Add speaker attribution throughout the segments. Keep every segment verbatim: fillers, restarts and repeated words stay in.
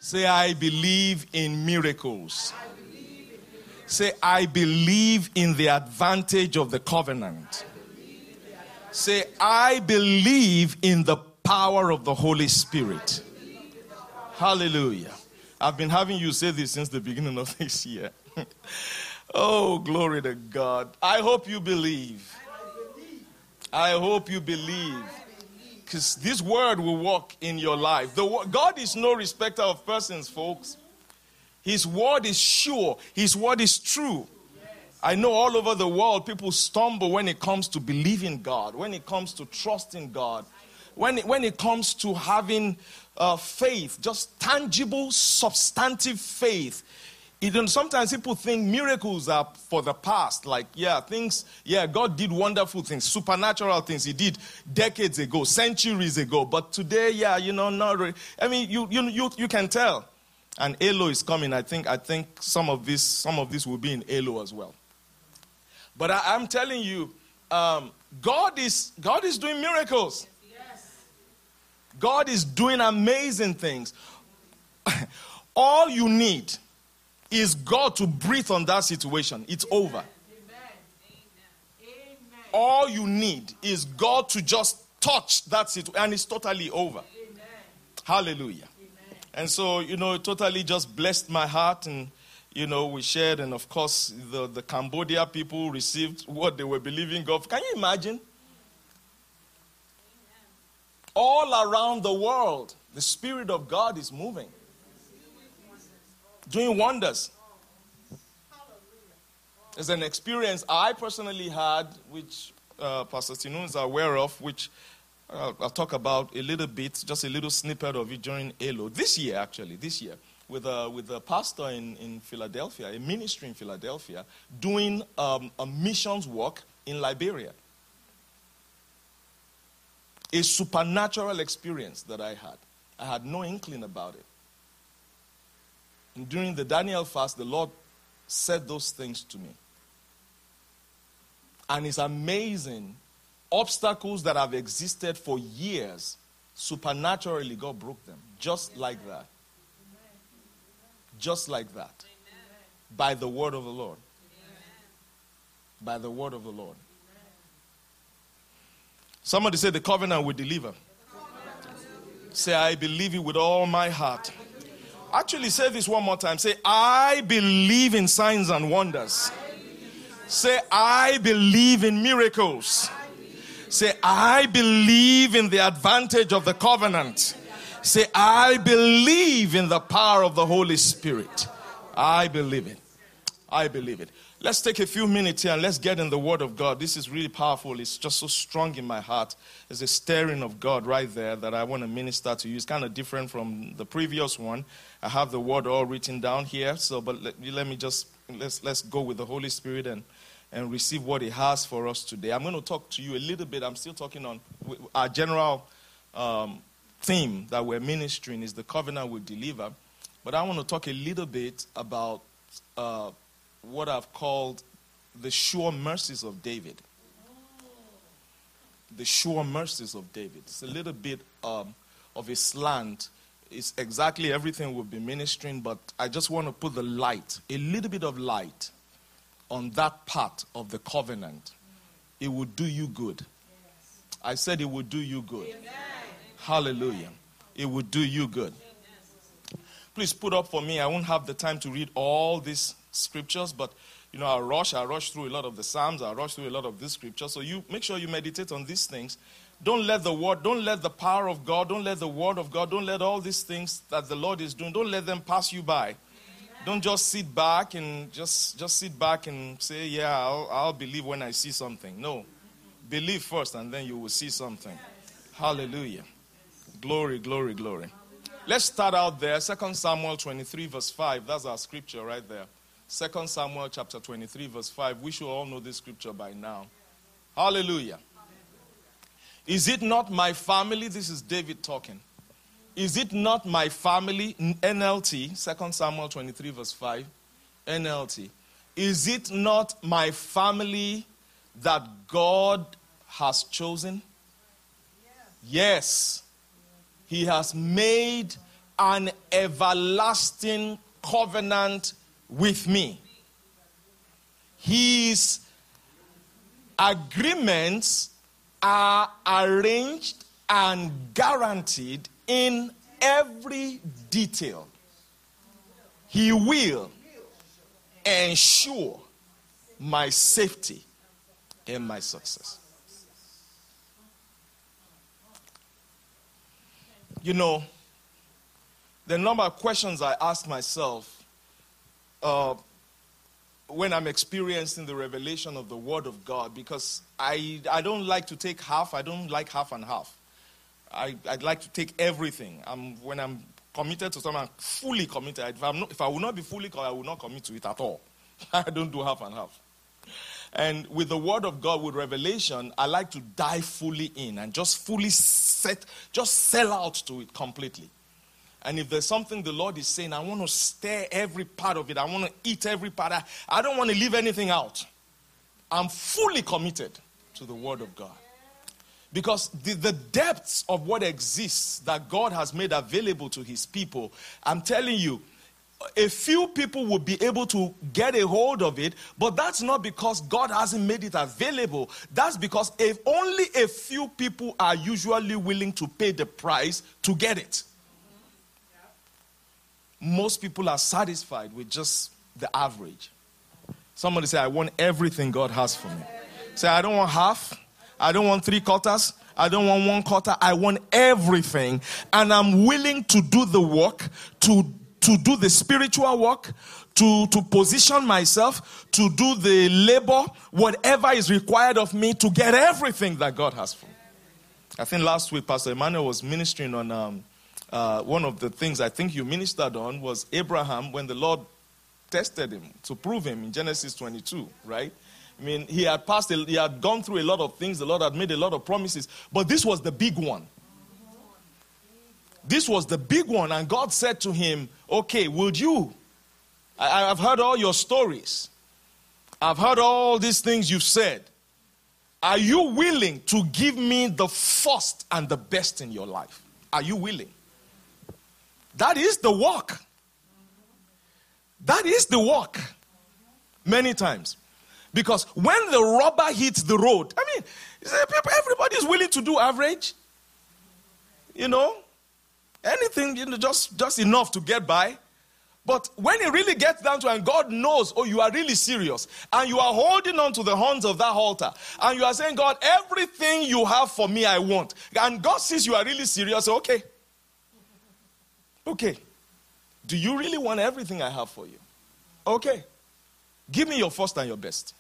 Speaker 1: Say, I believe in miracles. Say, I believe in the advantage of the covenant. Say, I believe in the power of the Holy Spirit. Hallelujah. I've been having you say this since the beginning of this year. Oh, glory to God. I hope you believe. I hope you believe. Because this word will work in your life. The word, God is no respecter of persons, folks. His word is sure. His word is true. I know all over the world people stumble when it comes to believing God, when it comes to trusting God, when it, when it comes to having uh, faith, just tangible, substantive faith. Even sometimes people think miracles are for the past. Like, yeah, things, yeah, God did wonderful things, supernatural things. He did decades ago, centuries ago. But today, yeah, you know, not really. I mean, you you you you can tell. And Elo is coming. I think I think some of this some of this will be in Elo as well. But I, I'm telling you, um, God is God is doing miracles. Yes. God is doing amazing things. All you need is God to breathe on that situation. It's Amen. Over. Amen. All you need is God to just touch that situation, and it's totally over. Amen. Hallelujah. Amen. And so, you know, it totally just blessed my heart, and, you know, we shared, and of course, the, the Cambodia people received what they were believing God for. Can you imagine? Amen. All around the world, the Spirit of God is moving. Doing wonders. There's an experience I personally had, which uh, Pastor Tinu is aware of, which uh, I'll talk about a little bit, just a little snippet of it during Elo. This year, actually, this year, with a, with a pastor in, in Philadelphia, a ministry in Philadelphia, doing um, a missions work in Liberia. A supernatural experience that I had. I had no inkling about it. And during the Daniel fast, the Lord said those things to me. And it's amazing. Obstacles that have existed for years, supernaturally God broke them. Just like that. Just like that. By the word of the Lord. By the word of the Lord. Somebody say the covenant will deliver. Say, I believe it with all my heart. Actually, say this one more time. Say, I believe in signs and wonders. Say, I believe in miracles. Say, I believe in the advantage of the covenant. Say, I believe in the power of the Holy Spirit. I believe it. I believe it. Let's take a few minutes here and let's get in the Word of God. This is really powerful. It's just so strong in my heart. There's a stirring of God right there that I want to minister to you. It's kind of different from the previous one. I have the Word all written down here. So, but let, let me just, let's let's go with the Holy Spirit and, and receive what He has for us today. I'm going to talk to you a little bit. I'm still talking on our general um, theme that we're ministering is the covenant will deliver. But I want to talk a little bit about uh, what I've called the sure mercies of David. The sure mercies of David. It's a little bit um, of a slant. It's exactly everything we've been ministering, but I just want to put the light, a little bit of light on that part of the covenant. It will do you good. I said it will do you good. Amen. Hallelujah. It will do you good. Please put up for me. I won't have the time to read all these scriptures, but you know, I'll rush, I'll rush through a lot of the Psalms, I'll rush through a lot of these scriptures. So you make sure you meditate on these things. Don't let the word, don't let the power of God, don't let the word of God, don't let all these things that the Lord is doing, don't let them pass you by. Amen. Don't just sit back and just, just sit back and say, yeah, I'll, I'll believe when I see something. No. Believe first and then you will see something. Hallelujah. Glory, glory, glory. Let's start out there. Second Samuel twenty-three verse five. That's our scripture right there. Second Samuel chapter twenty-three verse five. We should all know this scripture by now. Hallelujah. Is it not my family? This is David talking. Is it not my family? N L T. Second Samuel twenty-three verse five. N L T. Is it not my family that God has chosen? Yes. He has made an everlasting covenant with me. His agreements are arranged and guaranteed in every detail. He will ensure my safety and my success. You know, the number of questions I ask myself uh, when I'm experiencing the revelation of the Word of God, because I, I don't like to take half, I don't like half and half. I, I'd like to take everything. I'm, when I'm committed to something, I'm fully committed. If, I'm not, if I will not be fully committed, I will not commit to it at all. I don't do half and half. And with the Word of God, with revelation, I like to dive fully in and just fully set, just sell out to it completely. And if there's something the Lord is saying, I want to stare every part of it. I want to eat every part. I, I don't want to leave anything out. I'm fully committed to the Word of God. Because the, the depths of what exists that God has made available to His people, I'm telling you, a few people will be able to get a hold of it, but that's not because God hasn't made it available. That's because if only a few people are usually willing to pay the price to get it. Most people are satisfied with just the average. Somebody say, I want everything God has for me. Say, I don't want half. I don't want three quarters. I don't want one quarter. I want everything. And I'm willing to do the work, to to do the spiritual work, to, to position myself, to do the labor, whatever is required of me to get everything that God has for me. I think last week Pastor Emmanuel was ministering on um, uh, one of the things I think you ministered on was Abraham when the Lord tested him to prove him in Genesis twenty-two, right? I mean, he had passed, a, he had gone through a lot of things. The Lord had made a lot of promises, but this was the big one. This was the big one, and God said to him, okay, would you? I, I've heard all your stories. I've heard all these things you've said. Are you willing to give me the first and the best in your life? Are you willing? That is the work. That is the work. Many times. Because when the rubber hits the road, I mean, everybody is willing to do average. You know? Anything, you know, just, just enough to get by. But when it really gets down to it, and God knows, oh, you are really serious, and you are holding on to the horns of that altar, and you are saying, God, everything you have for me, I want. And God sees you are really serious, okay. Okay. Do you really want everything I have for you? Okay. Give me your first and your best.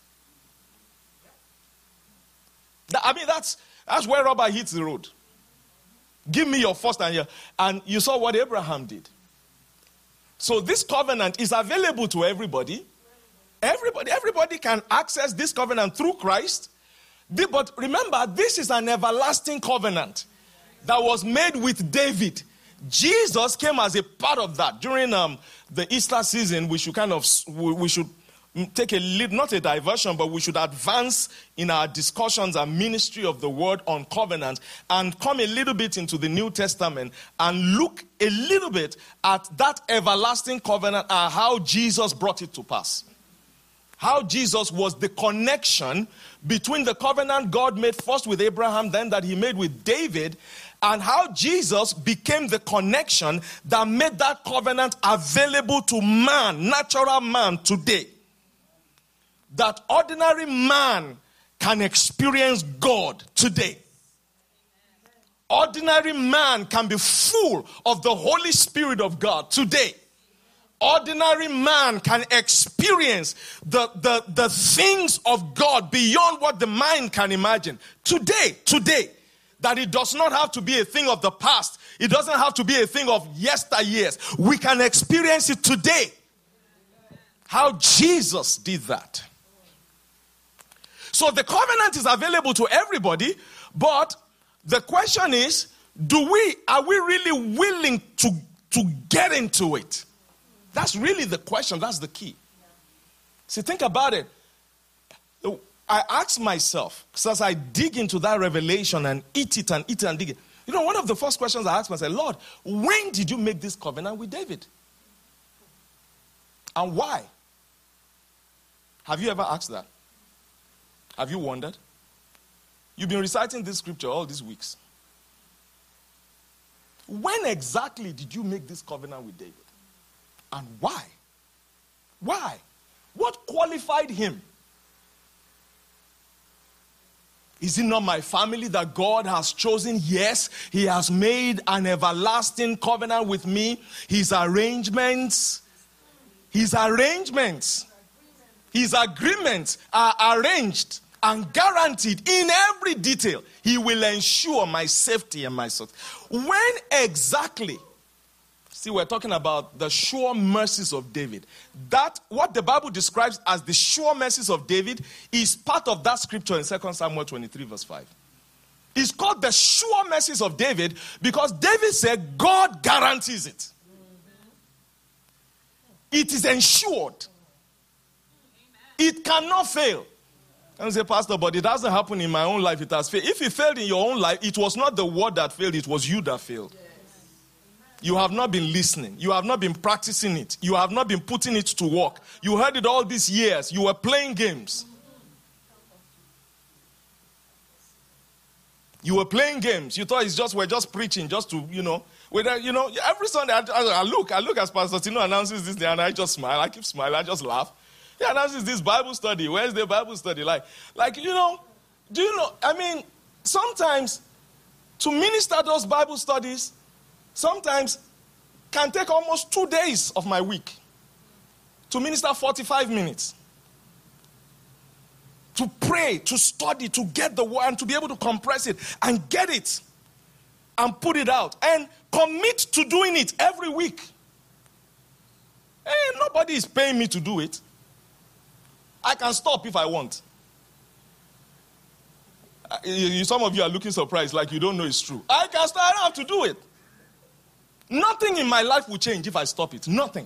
Speaker 1: I mean, that's, that's where rubber hits the road. Give me your first and your... And you saw what Abraham did. So this covenant is available to everybody. Everybody, everybody can access this covenant through Christ. But remember, this is an everlasting covenant that was made with David. Jesus came as a part of that. During um, the Easter season, we should kind of... We should take a little, not a diversion, but we should advance in our discussions and ministry of the word on covenant and come a little bit into the New Testament and look a little bit at that everlasting covenant and how Jesus brought it to pass. How Jesus was the connection between the covenant God made first with Abraham, then that he made with David, and how Jesus became the connection that made that covenant available to man, natural man today. That ordinary man can experience God today. Ordinary man can be full of the Holy Spirit of God today. Ordinary man can experience the, the, the things of God beyond what the mind can imagine. Today, today. That it does not have to be a thing of the past. It doesn't have to be a thing of yesteryears. We can experience it today. How Jesus did that. So the covenant is available to everybody, but the question is, do we, are we really willing to, to get into it? That's really the question. That's the key. See, think about it. I ask myself, because as I dig into that revelation and eat it and eat it and dig it, You know, one of the first questions I asked myself, Lord, when did you make this covenant with David? And why? Have you ever asked that? Have you wondered? You've been reciting this scripture all these weeks. When exactly did you make this covenant with David? And why? Why? What qualified him? Is it not my family that God has chosen? Yes, he has made an everlasting covenant with me. His arrangements, his arrangements, his agreements are arranged and guaranteed in every detail. He will ensure my safety and my success. When exactly? See, we're talking about the sure mercies of David. That, what the Bible describes as the sure mercies of David, is part of that scripture in Second Samuel twenty-three verse five. It's called the sure mercies of David because David said God guarantees it. It is ensured. It cannot fail. And say, Pastor, but it doesn't happen in my own life. It has failed. If it failed in your own life, it was not the word that failed. It was you that failed. You have not been listening. You have not been practicing it. You have not been putting it to work. You heard it all these years. You were playing games. You were playing games. You thought it's just we're just preaching, just to, you know. Whether, you know, every Sunday I, I, I look, I look as Pastor Tino announces this day, and I just smile. I keep smiling. I just laugh. He announces this Bible study. Where's the Bible study? Like, like you know, do you know? I mean, sometimes to minister those Bible studies, sometimes can take almost two days of my week. To minister forty-five minutes. To pray, to study, to get the word, and to be able to compress it and get it and put it out and commit to doing it every week. Hey, nobody is paying me to do it. I can stop if I want. Uh, you, some of you are looking surprised, like you don't know it's true. I can stop. I don't have to do it. Nothing in my life will change if I stop it. Nothing.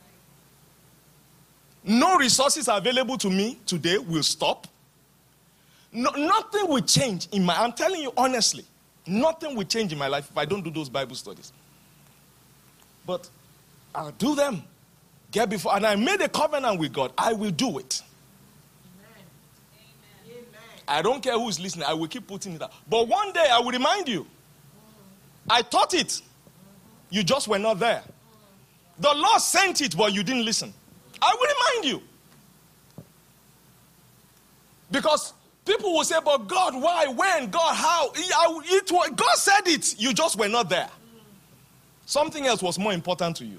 Speaker 1: No resources available to me today will stop. No, nothing will change in my, I'm telling you honestly, nothing will change in my life if I don't do those Bible studies. But I'll do them. Get before, and I made a covenant with God. I will do it. Amen. I don't care who's listening. I will keep putting it out. But one day I will remind you. I taught it. You just were not there. The Lord sent it, but you didn't listen. I will remind you. Because people will say, but God, why, when, God, how? It, it, God said it. You just were not there. Something else was more important to you.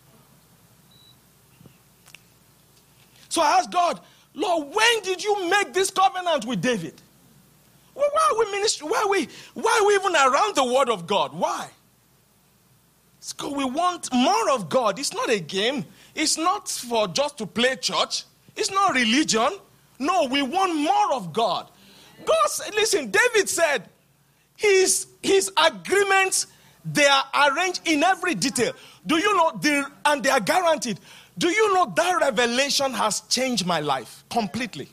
Speaker 1: So I asked God, Lord, when did you make this covenant with David? Well, why are we ministry? Why are we, why are we even around the word of God? Why? It's because we want more of God. It's not a game. It's not for just to play church. It's not religion. No, we want more of God. God said, listen, David said, his, his agreements, they are arranged in every detail. Do you know, the, and they are guaranteed. Do you know that revelation has changed my life completely?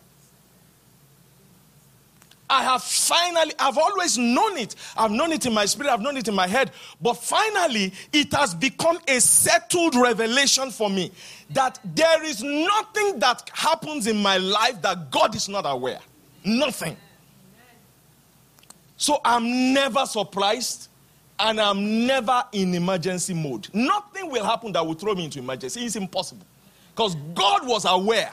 Speaker 1: I have finally, I've always known it. I've known it in my spirit, I've known it in my head. But finally, it has become a settled revelation for me that there is nothing that happens in my life that God is not aware. Nothing. So I'm never surprised and I'm never in emergency mode. Nothing will happen that will throw me into emergency. It's impossible. Because God was aware.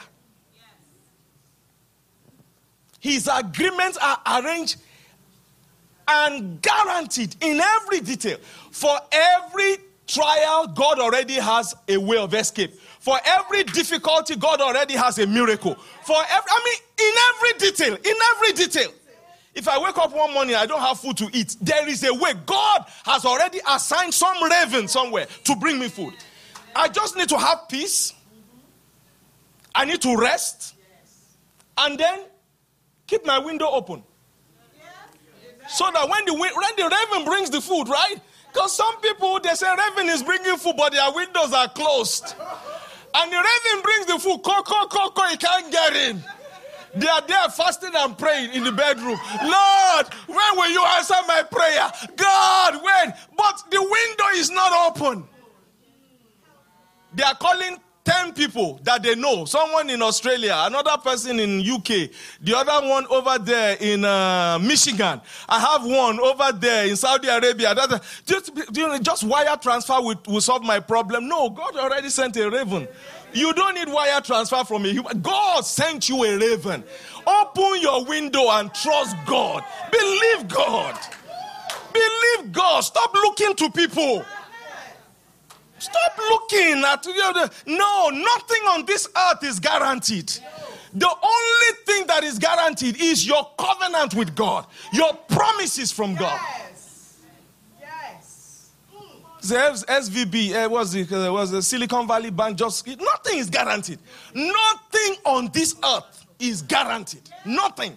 Speaker 1: His agreements are arranged and guaranteed in every detail. For every trial, God already has a way of escape. For every difficulty, God already has a miracle. For every, I mean, in every detail, in every detail. If I wake up one morning, I don't have food to eat. There is a way. God has already assigned some raven somewhere to bring me food. I just need to have peace. I need to rest. And then keep my window open. So that when the, when the raven brings the food, right? Because some people, they say raven is bringing food, but their windows are closed. And the raven brings the food, co, co, co, co, he can't get in. They are there fasting and praying in the bedroom. Lord, when will you answer my prayer? God, when? But the window is not open. They are calling ten people that they know. Someone in Australia, another person in U K, the other one over there in uh, Michigan. I have one over there in Saudi Arabia. Just, just wire transfer will, will solve my problem. No, God already sent a raven. You don't need wire transfer from a human. God sent you a raven. Open your window and trust God. Believe God. Believe God. Stop looking to people. Stop looking at, you know, the, no, nothing on this earth is guaranteed. The only thing that is guaranteed is your covenant with God, your promises from God.
Speaker 2: Yes. Yes.
Speaker 1: The S V B, uh, was the uh, was the Silicon Valley Bank just nothing is guaranteed. Nothing on this earth is guaranteed. Nothing.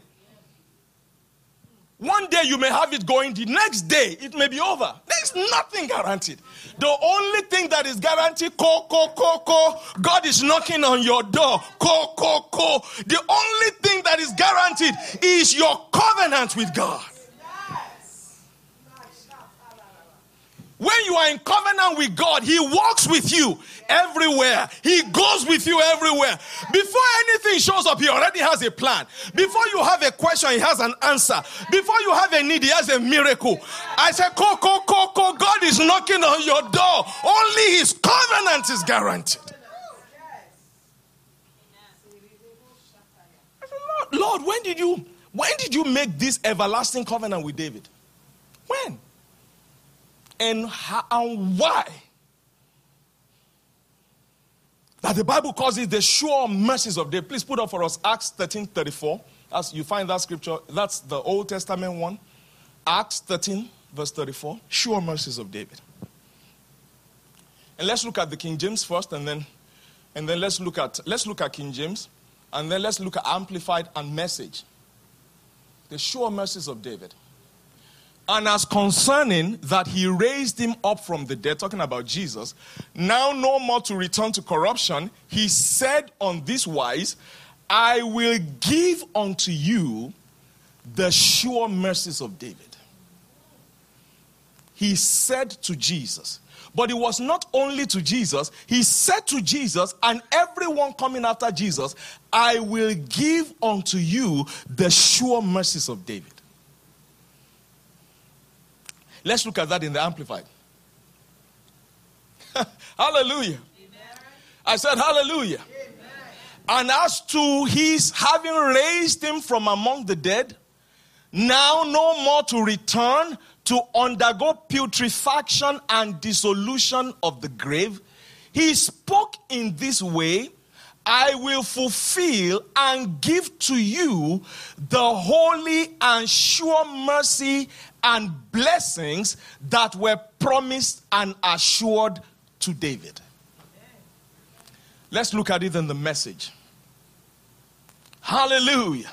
Speaker 1: One day you may have it going, the next day it may be over. There's nothing guaranteed. The only thing that is guaranteed, ko, ko, ko, ko, God is knocking on your door. Ko, ko, ko. The only thing that is guaranteed is your covenant with God. When you are in covenant with God, He walks with you everywhere. He goes with you everywhere. Before anything shows up, He already has a plan. Before you have a question, He has an answer. Before you have a need, He has a miracle. I said, ko, ko, ko, ko, God is knocking on your door. Only His covenant is guaranteed. Lord, Lord, when did you, when did you make this everlasting covenant with David? When? And how and why? That the Bible calls it the sure mercies of David. Please put up for us Acts thirteen thirty-four. As you find that scripture, that's the Old Testament one. Acts thirteen, verse thirty-four. Sure mercies of David. And let's look at the King James first, and then and then let's look at let's look at King James, and then let's look at Amplified and Message. The sure mercies of David. And as concerning that He raised Him up from the dead, talking about Jesus, now no more to return to corruption, He said on this wise, I will give unto you the sure mercies of David. He said to Jesus. But it was not only to Jesus. He said to Jesus and everyone coming after Jesus, I will give unto you the sure mercies of David. Let's look at that in the Amplified. Hallelujah. Amen. I said hallelujah. Amen. And as to His having raised Him from among the dead, now no more to return to undergo putrefaction and dissolution of the grave, He spoke in this way, I will fulfill and give to you the holy and sure mercy and blessings that were promised and assured to David. Let's look at it in the Message. Hallelujah.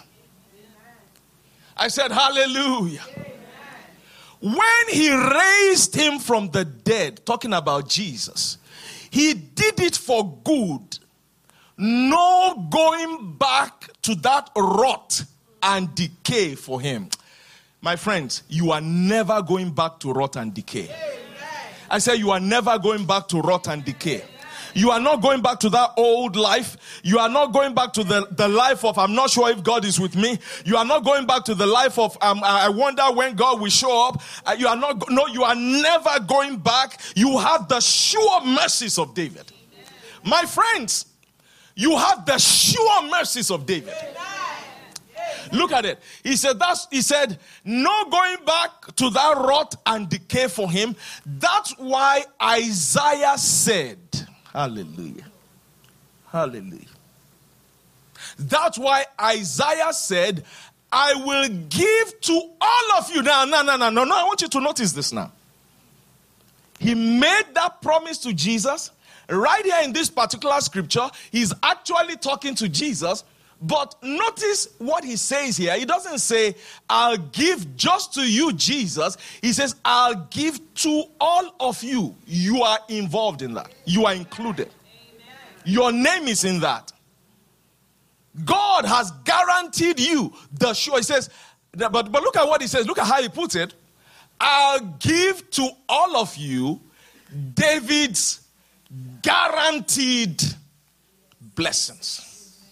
Speaker 1: I said hallelujah. When He raised Him from the dead, talking about Jesus, He did it for good. No going back to that rot and decay for Him. My friends, you are never going back to rot and decay. I say you are never going back to rot and decay. You are not going back to that old life. You are not going back to the, the life of, I'm not sure if God is with me. You are not going back to the life of, um, I wonder when God will show up. Uh, you are not, no, you are never going back. You have the sure mercies of David. My friends, you have the sure mercies of David. Look at it. He said, that's, he said, no going back to that rot and decay for him. That's why Isaiah said, hallelujah. Hallelujah. That's why Isaiah said, I will give to all of you. Now, no, no, no, no, no. I want you to notice this now. He made that promise to Jesus. Right here in this particular scripture, he's actually talking to Jesus. But notice what he says here. He doesn't say, I'll give just to you, Jesus. He says, I'll give to all of you. You are involved in that. You are included. Amen. Your name is in that. God has guaranteed you the sure. He says, but, but look at what he says. Look at how he puts it. I'll give to all of you David's guaranteed blessings.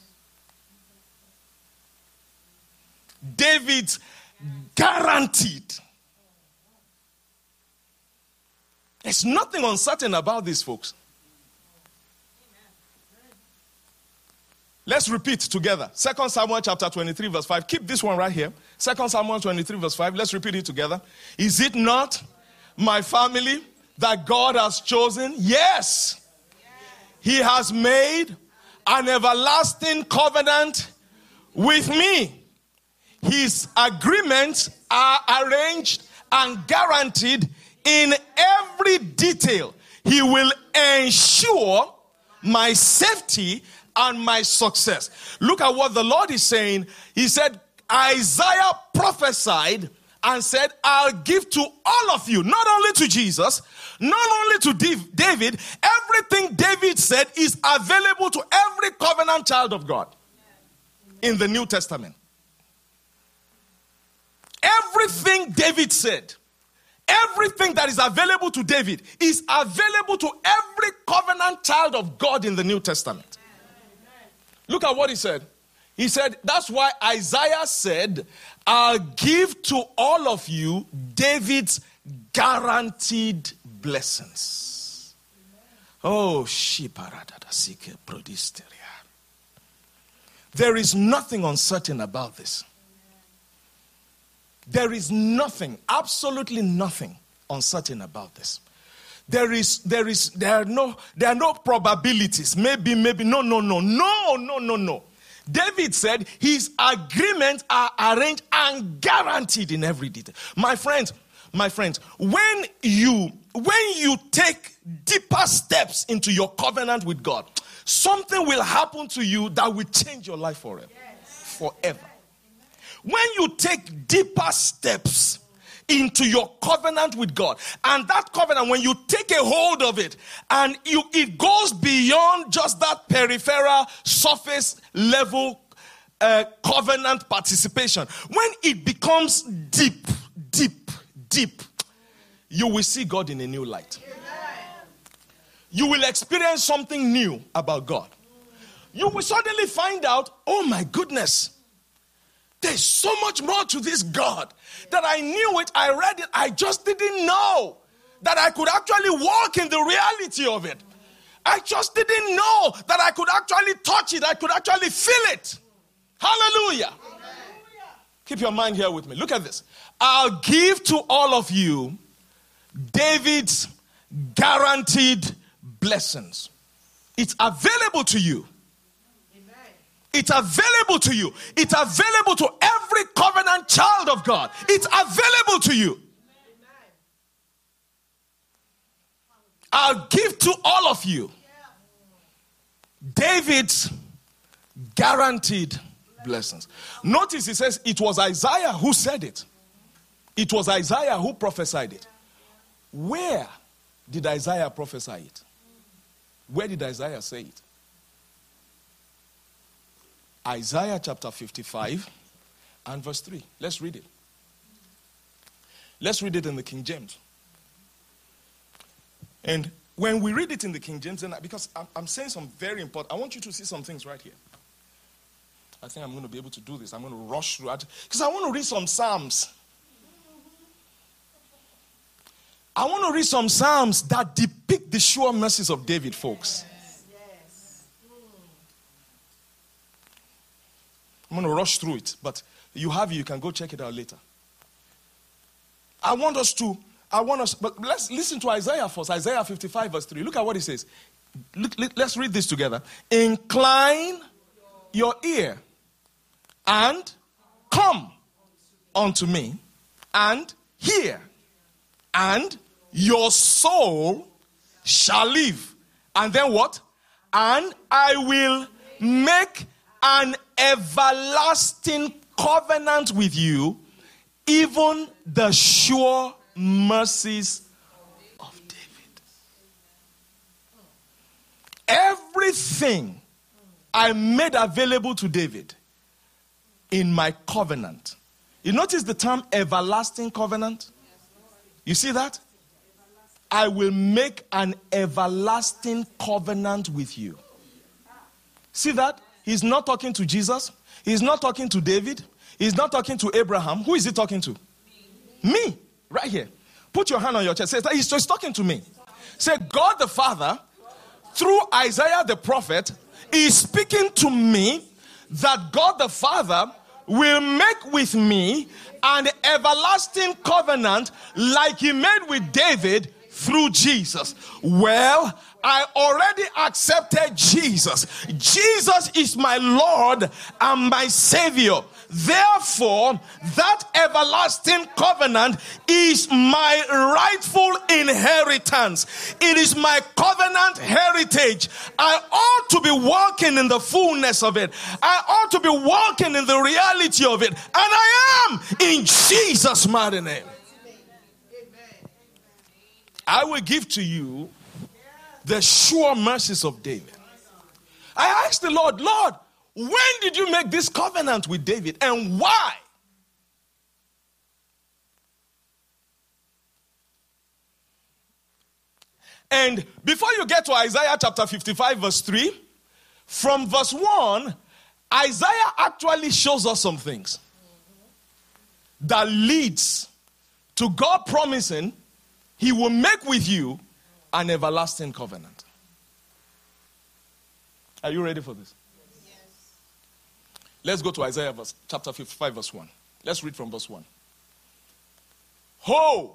Speaker 1: David's guaranteed. There's nothing uncertain about this, folks. Let's repeat together. Second Samuel chapter twenty-three verse five. Keep this one right here. Second Samuel twenty-three verse five. Let's repeat it together. Is it not my family that God has chosen? Yes. He has made an everlasting covenant with me. His agreements are arranged and guaranteed in every detail. He will ensure my safety and my success. Look at what the Lord is saying. He said, Isaiah prophesied and said, I'll give to all of you, not only to Jesus, not only to David. Everything David said is available to every covenant child of God in the New Testament. Everything David said, everything that is available to David is available to every covenant child of God in the New Testament. Look at what he said. He said, that's why Isaiah said, I'll give to all of you David's guaranteed blessings. Oh, shiparadadasike prodisteria. There is nothing uncertain about this. There is nothing, absolutely nothing uncertain about this. There is, there is, there are no, there are no probabilities. Maybe, maybe, no, no, no, no, no, no, no. David said his agreements are arranged and guaranteed in every detail. My friends, my friends, when you, when you take deeper steps into your covenant with God, something will happen to you that will change your life forever. Yes. Forever. When you take deeper steps into your covenant with God, and that covenant, when you take a hold of it, and you, it goes beyond just that peripheral, surface level uh, covenant participation. When it becomes deep, deep, deep, you will see God in a new light. You will experience something new about God. You will suddenly find out, oh my goodness, there's so much more to this God that I knew it, I read it, I just didn't know that I could actually walk in the reality of it. I just didn't know that I could actually touch it, I could actually feel it. Hallelujah. Amen. Keep your mind here with me. Look at this. I'll give to all of you David's guaranteed blessings. It's available to you. It's available to you. It's available to every covenant child of God. It's available to you. I'll give to all of you David's guaranteed blessings. Notice he says it was Isaiah who said it. It was Isaiah who prophesied it. Where did Isaiah prophesy it? Where did Isaiah say it? Isaiah chapter fifty-five and verse three. Let's read it. Let's read it in the King James. And when we read it in the King James, and because I'm, I'm saying some very important, I want you to see some things right here. I think I'm going to be able to do this. I'm going to rush through it because I want to read some Psalms. I want to read some Psalms that depict the sure mercies of David, folks. I'm going to rush through it, but you have it, you can go check it out later. I want us to, I want us, but let's listen to Isaiah first. Isaiah fifty-five verse three. Look at what he says. Look, let's read this together. Incline your ear and come unto me and hear, and your soul shall live. And then what? And I will make an everlasting covenant with you, even the sure mercies of David. Everything I made available to David in my covenant. You notice the term everlasting covenant? You see that? I will make an everlasting covenant with you. See that? He's not talking to Jesus. He's not talking to David. He's not talking to Abraham. Who is he talking to? Me. Me. Right here. Put your hand on your chest. Say, he's just talking to me. Say, God the Father, through Isaiah the prophet, is speaking to me that God the Father will make with me an everlasting covenant like he made with David through Jesus. Well, I already accepted Jesus. Jesus is my Lord and my Savior. Therefore, that everlasting covenant is my rightful inheritance. It is my covenant heritage. I ought to be walking in the fullness of it. I ought to be walking in the reality of it. And I am, in Jesus' mighty name. I will give to you the sure mercies of David. I asked the Lord, Lord, when did you make this covenant with David and why? And before you get to Isaiah chapter fifty-five verse three, from verse one, Isaiah actually shows us some things that leads to God promising he will make with you an everlasting covenant. Are you ready for this? Yes. Let's go to Isaiah verse, chapter fifty-five, verse one. Let's read from verse one. Ho!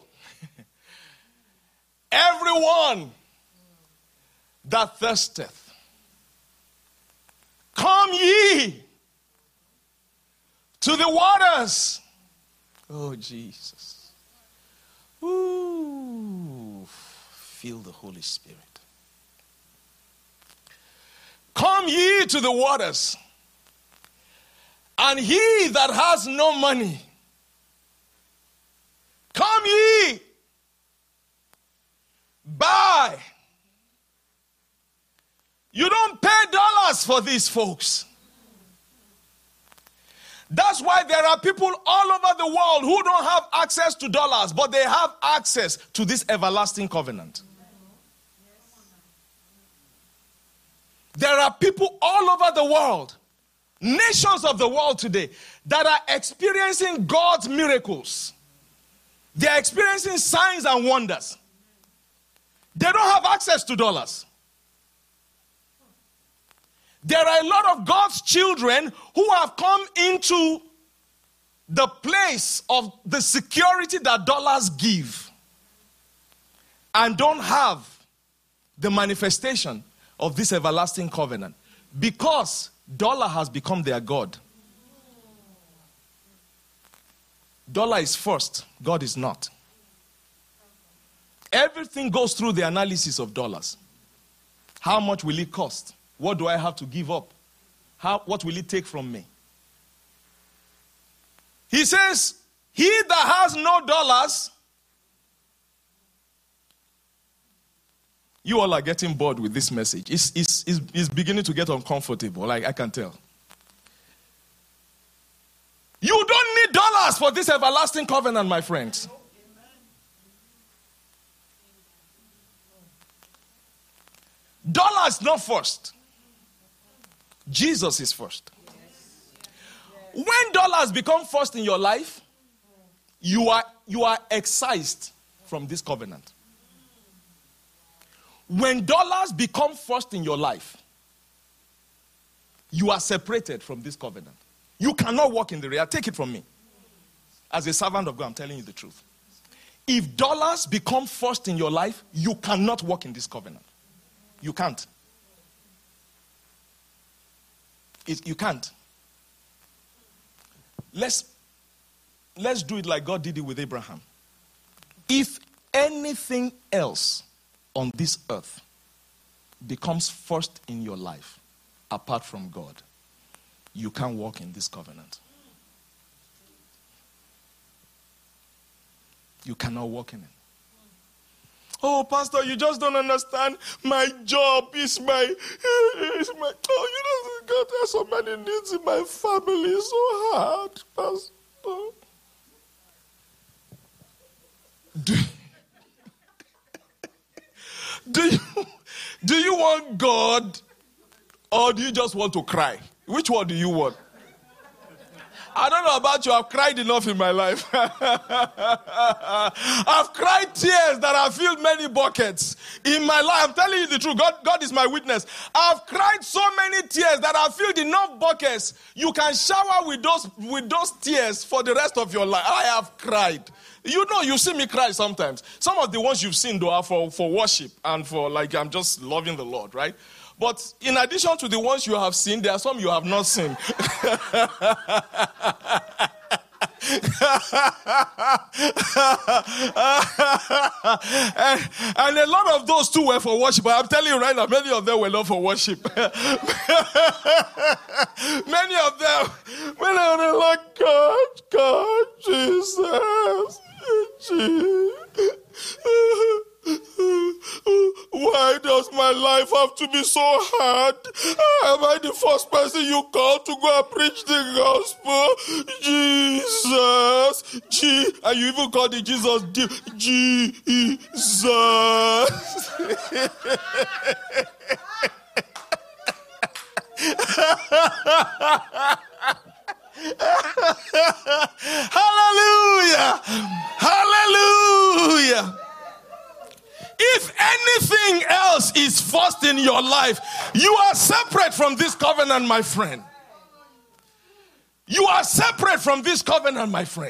Speaker 1: Everyone that thirsteth, come ye to the waters. Oh, Jesus. Ooh, feel the Holy Spirit. Come ye to the waters, and he that has no money, come ye, buy. You don't pay dollars for these folks. That's why there are people all over the world who don't have access to dollars, but they have access to this everlasting covenant. There are people all over the world, nations of the world today, that are experiencing God's miracles. They are experiencing signs and wonders. They don't have access to dollars. There are a lot of God's children who have come into the place of the security that dollars give and don't have the manifestation of this everlasting covenant because dollar has become their God. Dollar is first, God is not. Everything goes through the analysis of dollars. How much will it cost? What do I have to give up? How, what will it take from me? He says, he that has no dollars, you all are getting bored with this message. It's, it's, it's, it's beginning to get uncomfortable, like I can tell. You don't need dollars for this everlasting covenant, my friends. Dollars not first. Jesus is first. When dollars become first in your life, you are, you are excised from this covenant. When dollars become first in your life, you are separated from this covenant. You cannot walk in the real. Take it from me. As a servant of God, I'm telling you the truth. If dollars become first in your life, you cannot walk in this covenant. You can't. It, you can't. Let's, let's do it like God did it with Abraham. If anything else on this earth becomes first in your life, apart from God, you can't walk in this covenant. You cannot walk in it. Oh, Pastor, you just don't understand. My job is my, is my, oh, you don't, God, there's so many needs in my family. It's so hard, Pastor. Do, do you do you want God, or do you just want to cry? Which one do you want? I don't know about you. I've cried enough in my life. I've cried tears that have filled many buckets in my life. I'm telling you the truth. God, God is my witness. I've cried so many tears that have filled enough buckets. You can shower with those, with those tears for the rest of your life. I have cried. You know, you see me cry sometimes. Some of the ones you've seen, though, are for, for worship and for, like, I'm just loving the Lord, right? But in addition to the ones you have seen, there are some you have not seen. and, and a lot of those too were for worship. But I'm telling you right now, many of them were not for worship. Many of them, when they were like, God, God, Jesus, Jesus. Why does my life have to be so hard? Am I the first person you call to go and preach the gospel? Jesus. G- and you even call the Jesus D- Jesus. Hallelujah. Hallelujah. If anything else is first in your life, you are separate from this covenant, my friend. You are separate from this covenant, my friend.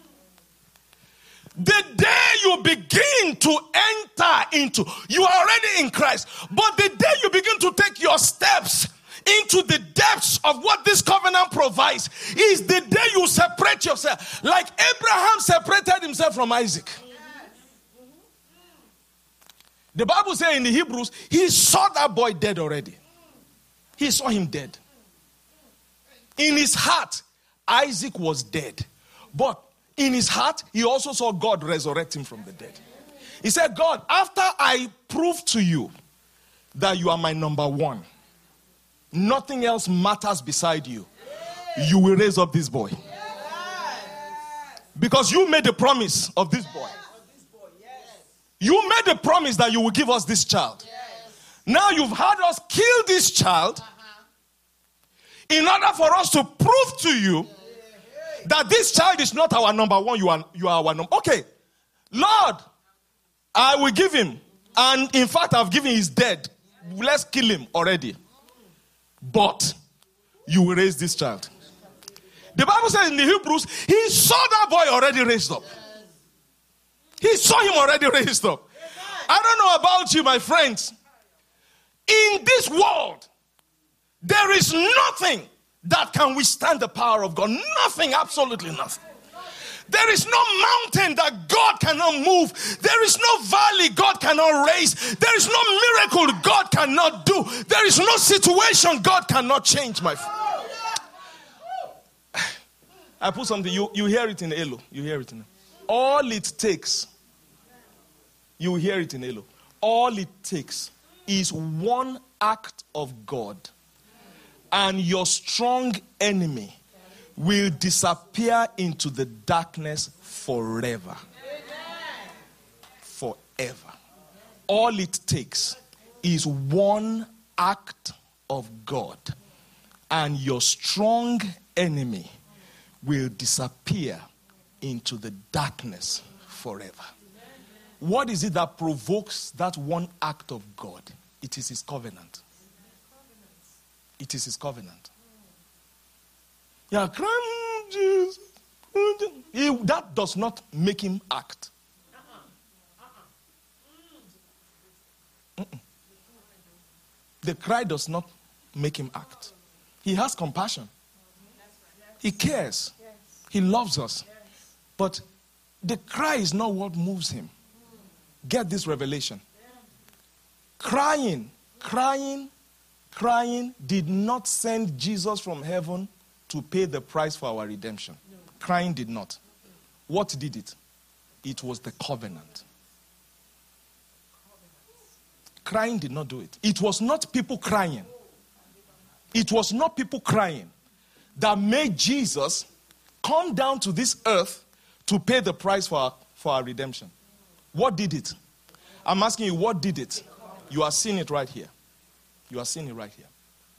Speaker 1: The day you begin to enter into, you are already in Christ, but the day you begin to take your steps into the depths of what this covenant provides is the day you separate yourself. Like Abraham separated himself from Isaac. The Bible says in the Hebrews, he saw that boy dead already. He saw him dead. In his heart, Isaac was dead. But in his heart, he also saw God resurrect him from the dead. He said, God, after I prove to you that you are my number one, nothing else matters beside you, you will raise up this boy. Because you made a promise of this boy. You made a promise that you will give us this child. Yes. Now you've had us kill this child uh-huh. in order for us to prove to you that this child is not our number one, you are, you are our number. Okay, Lord, I will give him. And in fact, I've given his dead. Let's kill him already. But you will raise this child. The Bible says in the Hebrews, he saw that boy already raised up. He saw him already raised up. I don't know about you, my friends. In this world, there is nothing that can withstand the power of God. Nothing, absolutely nothing. There is no mountain that God cannot move. There is no valley God cannot raise. There is no miracle God cannot do. There is no situation God cannot change, my friend. I put something, you, you hear it in Elo. You hear it in All it takes, you hear it in Elo. All it takes is one act of God, and your strong enemy will disappear into the darkness forever. Forever. All it takes is one act of God, and your strong enemy will disappear into the darkness forever. What is it that provokes that one act of God? It is his covenant. It is his covenant. Yeah, crying, Jesus. He, that does not make him act. Mm-mm. The cry does not make him act. He has compassion. He cares. He loves us. But the cry is not what moves him. Get this revelation. Crying, crying, crying did not send Jesus from heaven to pay the price for our redemption. No. Crying did not. What did it? It was the covenant. Crying did not do it. It was not people crying. it was not people crying that made Jesus come down to this earth to pay the price for our, for our redemption. What did it? I'm asking you, what did it? You are seeing it right here. You are seeing it right here.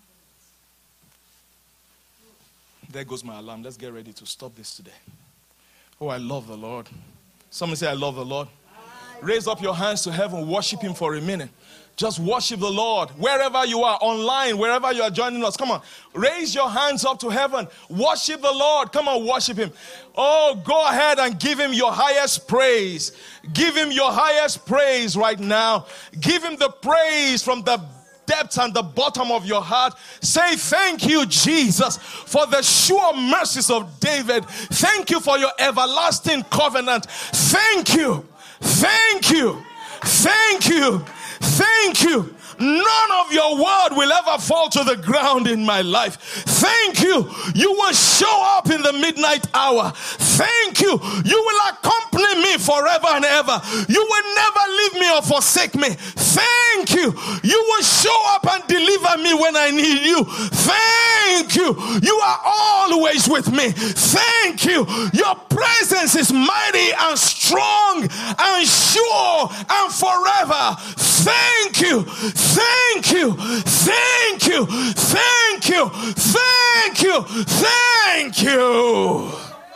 Speaker 1: There goes my alarm. Let's get ready to stop this today. Oh, I love the Lord. Somebody say, I love the Lord. Raise up your hands to heaven. Worship him for a minute. Just worship the Lord. Wherever you are, online, wherever you are joining us. Come on. Raise your hands up to heaven. Worship the Lord. Come on, worship him. Oh, go ahead and give him your highest praise. Give him your highest praise right now. Give him the praise from the depths and the bottom of your heart. Say, thank you, Jesus, for the sure mercies of David. Thank you for your everlasting covenant. Thank you. Thank you. Thank you. Thank you. None of your word will ever fall to the ground in my life. Thank you. You will show up in the midnight hour. Thank you. You will accompany me forever and ever. You will never leave me or forsake me. Thank you. You will show up and deliver me when I need you. Thank you. You are always with me. Thank you. Your presence is mighty and strong and sure and forever. Thank you. Thank you. Thank you. Thank you. Thank you. Thank you.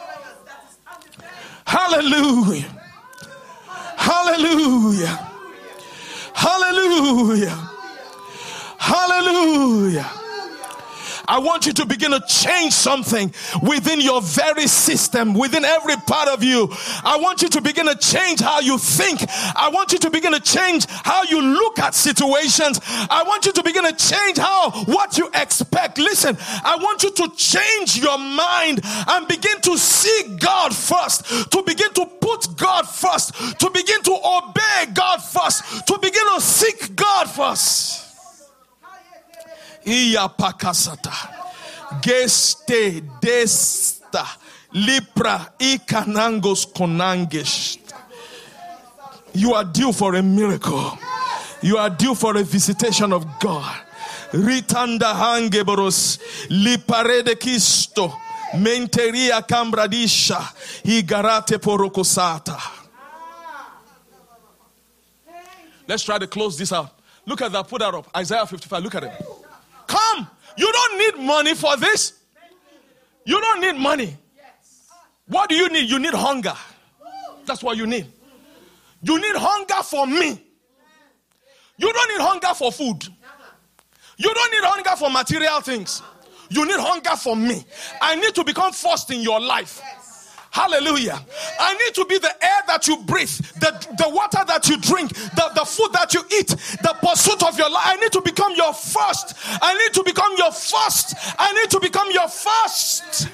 Speaker 1: Hallelujah. Hallelujah. Hallelujah. Hallelujah. I want you to begin to change something within your very system, within every part of you. I want you to begin to change how you think. I want you to begin to change how you look at situations. I want you to begin to change how, what you expect. Listen, I want you to change your mind and begin to seek God first, to begin to put God first, to begin to obey God first, to begin to seek God first. Iya pakasata geste desta lipra ikanangos konangesh. You are due for a miracle. You are due for a visitation of God. Ritanda hangeboros liparede kisto menteria kambradisha igarate porokosata. Let's try to close this out. Look at that. Put that up. Isaiah fifty-five. Look at it. Come. You don't need money for this. You don't need money. What do you need? You need hunger. That's what you need. You need hunger for me. You don't need hunger for food. You don't need hunger for material things. You need hunger for me. I need to become first in your life. Hallelujah. I need to be the air that you breathe, the, the water that you drink, the, the food that you eat, the pursuit of your life. I need to become your first. I need to become your first. I need to become your first.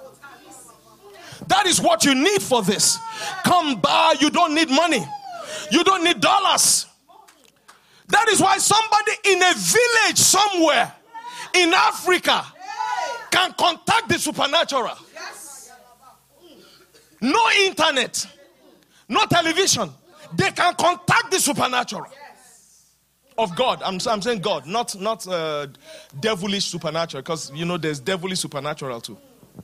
Speaker 1: That is what you need for this. Come by. You don't need money. You don't need dollars. That is why somebody in a village somewhere in Africa can contact the supernatural. No internet, no television. They can contact the supernatural of God. I'm, I'm saying God, not, not uh, devilish supernatural, because you know there's devilish supernatural too.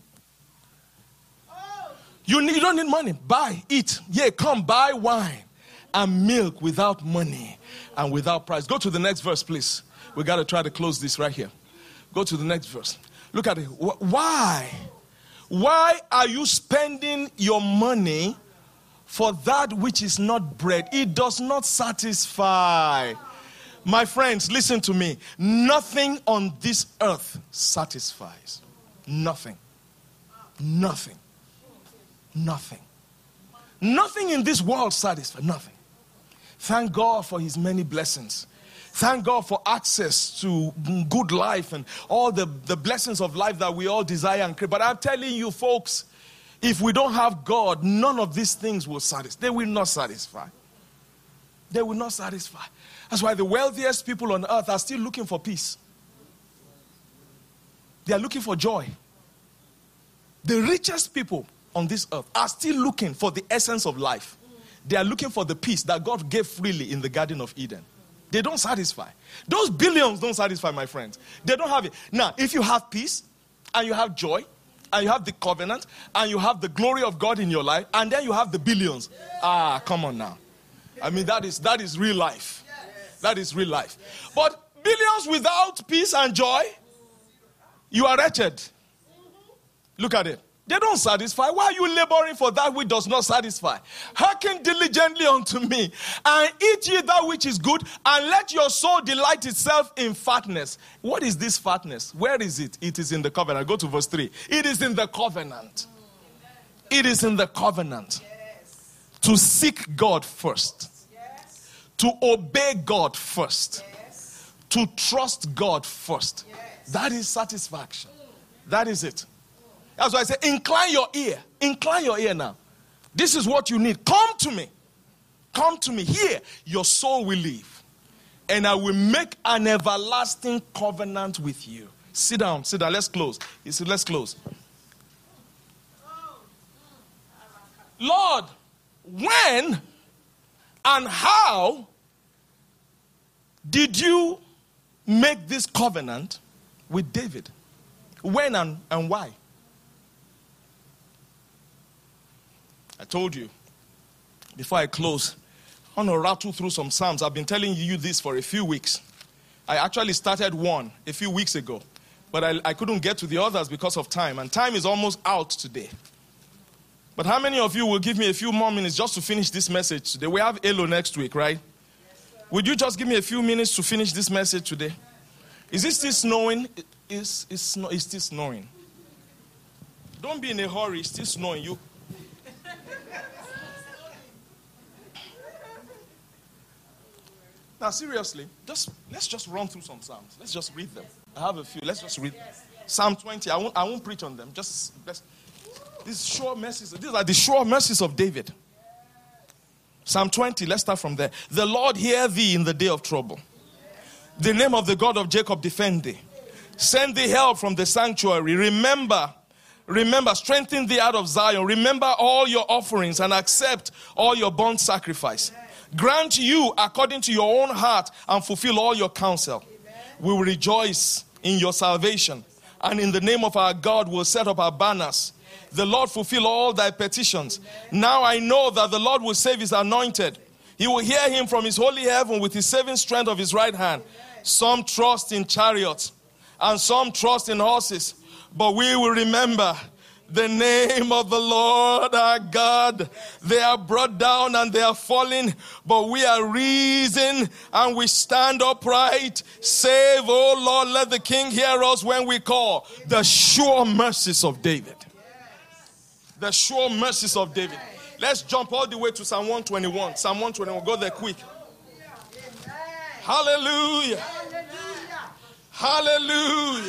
Speaker 1: You, need, you don't need money. Buy, eat. Yeah, come buy wine and milk without money and without price. Go to the next verse, please. We got to try to close this right here. Go to the next verse. Look at it. Why? Why are you spending your money for that which is not bread? It does not satisfy. My friends, listen to me. Nothing on this earth satisfies. Nothing. Nothing. Nothing. Nothing in this world satisfies. Nothing. Thank God for his many blessings. Thank God for access to good life and all the, the blessings of life that we all desire and crave. But I'm telling you, folks, if we don't have God, none of these things will satisfy. They will not satisfy. They will not satisfy. That's why the wealthiest people on earth are still looking for peace. They are looking for joy. The richest people on this earth are still looking for the essence of life. They are looking for the peace that God gave freely in the Garden of Eden. They don't satisfy. Those billions don't satisfy, my friends. They don't have it. Now, if you have peace, and you have joy, and you have the covenant, and you have the glory of God in your life, and then you have the billions. Ah, come on now. I mean, that is that is real life. That is real life. But billions without peace and joy, you are wretched. Look at it. They don't satisfy. Why are you laboring for that which does not satisfy? Hearken diligently unto me, and eat ye that which is good, and let your soul delight itself in fatness. What is this fatness? Where is it? It is in the covenant. Go to verse three. It is in the covenant. It is in the covenant. To seek God first. To obey God first. To trust God first. That is satisfaction. That is it. That's why I say, incline your ear. Incline your ear now. This is what you need. Come to me. Come to me. Here, your soul will live. And I will make an everlasting covenant with you. Sit down. Sit down. Let's close. He said, let's close. Lord, when and how did you make this covenant with David? When and, and why? I told you, before I close, I want to rattle through some Psalms. I've been telling you this for a few weeks. I actually started one a few weeks ago, but I, I couldn't get to the others because of time, and time is almost out today. But how many of you will give me a few more minutes just to finish this message today? We have Elo next week, right? Yes, would you just give me a few minutes to finish this message today? Is it still snowing? It's, it's, it's still snowing. Don't be in a hurry. It's still snowing. You... Now, seriously, just let's just run through some Psalms. Let's just read them. I have a few. Let's just read them. Psalm twenty. I won't, I won't preach on them. Just let's, these sure mercies. These are the sure mercies of David. Psalm twenty. Let's start from there. The Lord hear thee in the day of trouble. The name of the God of Jacob defend thee. Send thee help from the sanctuary. Remember, remember, strengthen thee out of Zion. Remember all your offerings and accept all your burnt sacrifice. Grant you according to your own heart and fulfill all your counsel. Amen. We will rejoice in your salvation, and in the name of our God we'll set up our banners. Yes. The Lord fulfill all thy petitions. Amen. Now I know that the Lord will save his anointed. He will hear him from his holy heaven with his saving strength of his right hand. Amen. Some trust in chariots and some trust in horses, but we will remember the name of the Lord our God. They are brought down and they are falling, but we are risen and we stand upright. Save, oh Lord, let the King hear us when we call. The sure mercies of David. The sure mercies of David. Let's jump all the way to Psalm one twenty-one. Psalm one twenty-one. Go there quick. Hallelujah. Hallelujah.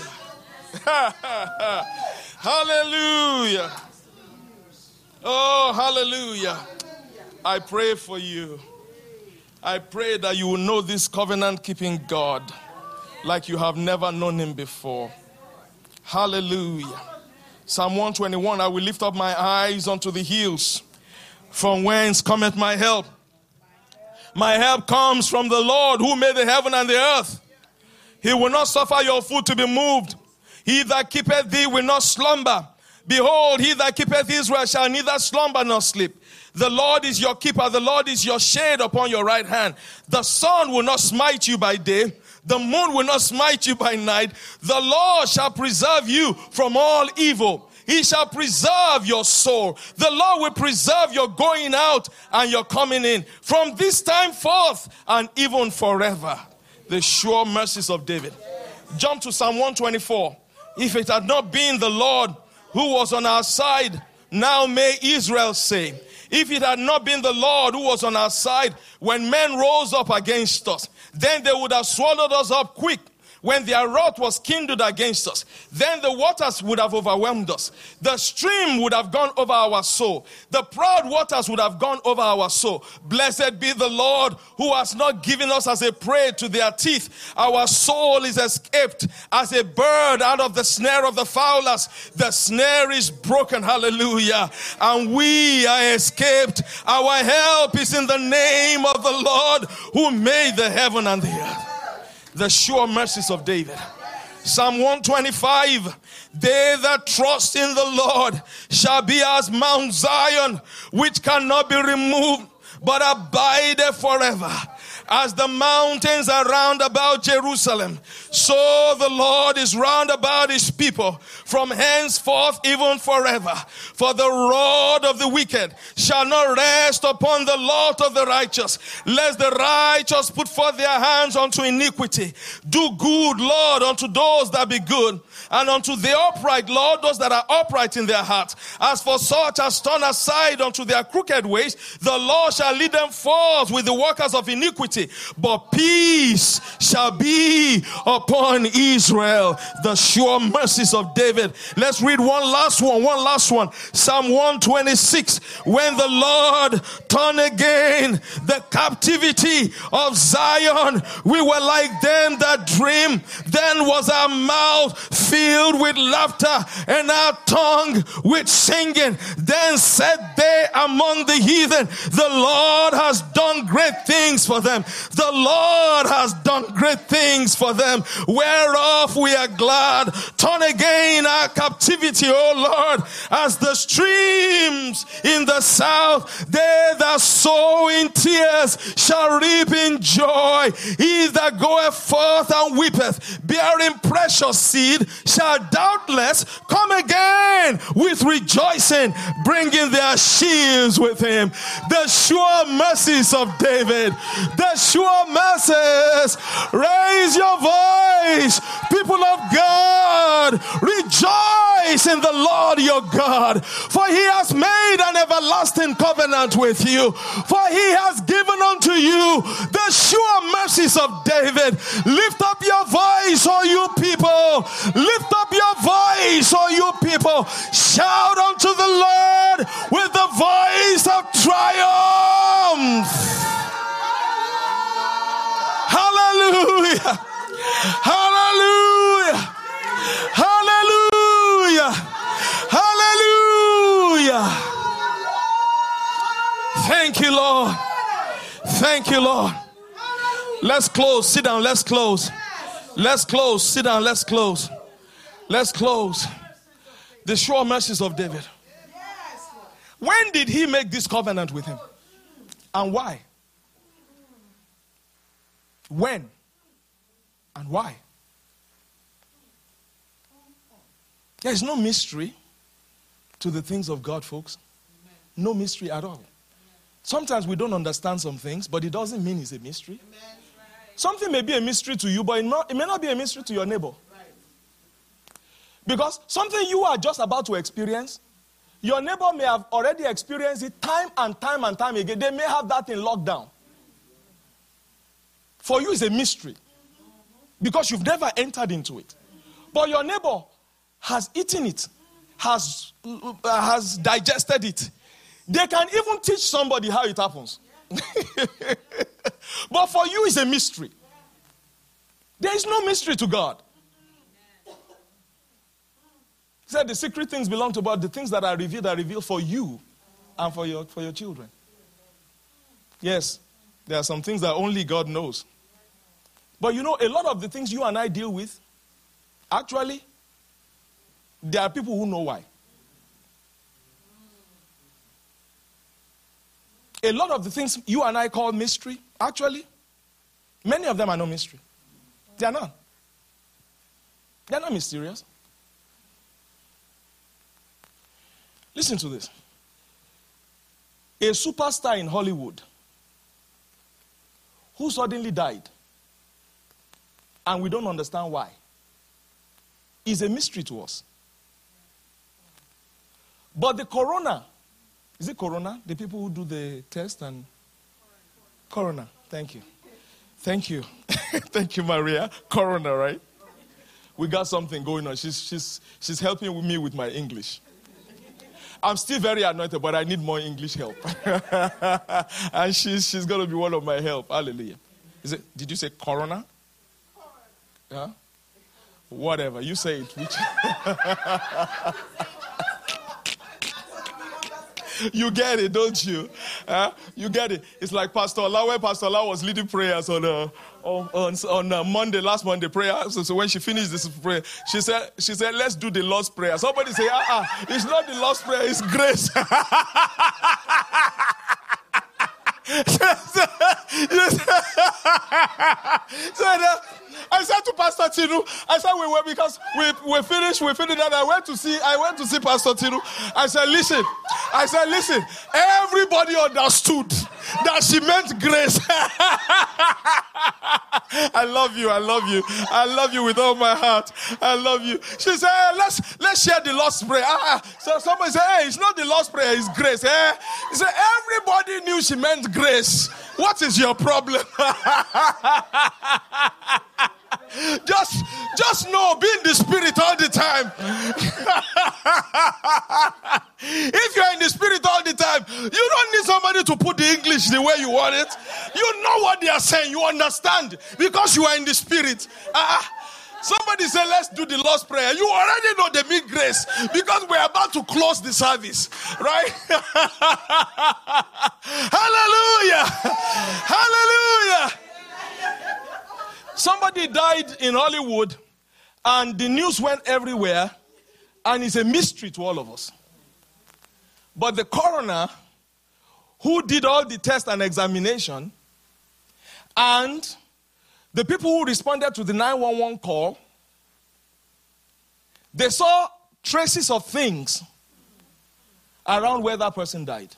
Speaker 1: Hallelujah. Oh, hallelujah. I pray for you. I pray that you will know this covenant-keeping God like you have never known him before. Hallelujah. Psalm one twenty-one, I will lift up my eyes unto the hills, from whence cometh my help. My help comes from the Lord who made the heaven and the earth. He will not suffer your foot to be moved. He that keepeth thee will not slumber. Behold, he that keepeth Israel shall neither slumber nor sleep. The Lord is your keeper. The Lord is your shade upon your right hand. The sun will not smite you by day. The moon will not smite you by night. The Lord shall preserve you from all evil. He shall preserve your soul. The Lord will preserve your going out and your coming in from this time forth and even forever. The sure mercies of David. Jump to Psalm one twenty-four. If it had not been the Lord who was on our side, now may Israel say. If it had not been the Lord who was on our side, when men rose up against us, then they would have swallowed us up quick. when their wrath was kindled against us, then the waters would have overwhelmed us. The stream would have gone over our soul. The proud waters would have gone over our soul. Blessed be the Lord who has not given us as a prey to their teeth. Our soul is escaped as a bird out of the snare of the fowlers. The snare is broken, hallelujah, and we are escaped. Our help is in the name of the Lord who made the heaven and the earth. The sure mercies of David. Psalm one twenty-five. They that trust in the Lord shall be as Mount Zion, which cannot be removed, but abideth forever. As the mountains are round about Jerusalem, so the Lord is round about his people, from henceforth even forever. For the rod of the wicked shall not rest upon the lot of the righteous, lest the righteous put forth their hands unto iniquity. Do good, Lord, unto those that be good, and unto the upright, Lord, those that are upright in their hearts. As for such as turn aside unto their crooked ways, the Lord shall lead them forth with the workers of iniquity. But peace shall be upon Israel. The sure mercies of David. Let's read one last one, one last one. Psalm one twenty-six. When the Lord turned again the captivity of Zion, we were like them that dream. Then was our mouth filled with laughter and our tongue with singing. Then said they among the heathen, the Lord has done great things for them. The Lord has done great things for them, whereof we are glad. Turn again our captivity, O Lord, as the streams in the south. They that sow in tears shall reap in joy. He that goeth forth and weepeth, bearing precious seed, shall doubtless come again with rejoicing, bringing their sheaves with him. The sure mercies of David. The sure mercies. Raise your voice, people of God. Rejoice in the Lord your God, for he has made an everlasting covenant with you, for he has given unto you the sure mercies of David. Lift up your voice, all you people. Lift up your voice, all you people. Shout unto the Lord with the voice of triumph. Hallelujah. Hallelujah. Hallelujah. Hallelujah. Thank you, Lord. Thank you, Lord. Let's close. Sit down. Let's close. Let's close. Sit down. Let's close. Let's close. The sure mercies of David. When did he make this covenant with him? And why? When? And why? There is no mystery to the things of God, folks. No mystery at all. Sometimes we don't understand some things, but it doesn't mean it's a mystery. Something may be a mystery to you, but it, not, it may not be a mystery to your neighbor. Because something you are just about to experience, your neighbor may have already experienced it time and time and time again. They may have that in lockdown. For you, it's a mystery because you've never entered into it. But your neighbor has eaten it, has, uh, has digested it. They can even teach somebody how it happens. But for you, it's a mystery. There is no mystery to God. He said the secret things belong to God. The things that are revealed are revealed for you and for your, for your children. Yes, there are some things that only God knows. But you know, a lot of the things you and I deal with, actually, there are people who know why. A lot of the things you and I call mystery, actually, many of them are no mystery. They are not. They are not mysterious. Listen to this. A superstar in Hollywood who suddenly died, and we don't understand why, is a mystery to us. But the coroner, is it coroner? The people who do the test and... Coroner, thank you. Thank you. Thank you, Maria. Coroner, right? we got something going on. She's, she's, she's helping me with my English. I'm still very anointed, but I need more English help. And she's, she's going to be one of my help. Hallelujah. Is it, did you say coroner? Yeah? Whatever. You say it. Which... You get it, don't you? Uh, you get it. It's like Pastor Allah, when Pastor Allah was leading prayers on uh, on, on, on uh, Monday, last Monday prayer. So, so when she finished this prayer, she said, she said, let's do the Lord's Prayer. Somebody say, uh-uh, it's not the Lord's Prayer, it's grace. So, uh, I said to Pastor Tinu, I said we were because we we finished, we finished, and I went to see, I went to see Pastor Tinu. I said, listen, I said, listen, everybody understood that she meant grace. I love you, I love you, I love you with all my heart. I love you. She said, hey, let's let's share the Lord's Prayer. Ah, so somebody said, hey, it's not the Lord's Prayer, it's grace. Eh? He said, everybody knew she meant grace. What is your problem? Just, just know, be in the spirit all the time. If you're in the spirit all the time, you don't need somebody to put the English the way you want it. You know what they are saying. You understand because you are in the spirit. Uh, somebody say, let's do the Lord's Prayer. You already know the big grace because we're about to close the service. Right? Hallelujah. Hallelujah. Somebody died in Hollywood and the news went everywhere and it's a mystery to all of us. But the coroner who did all the tests and examination and the people who responded to the nine one one call, they saw traces of things around where that person died.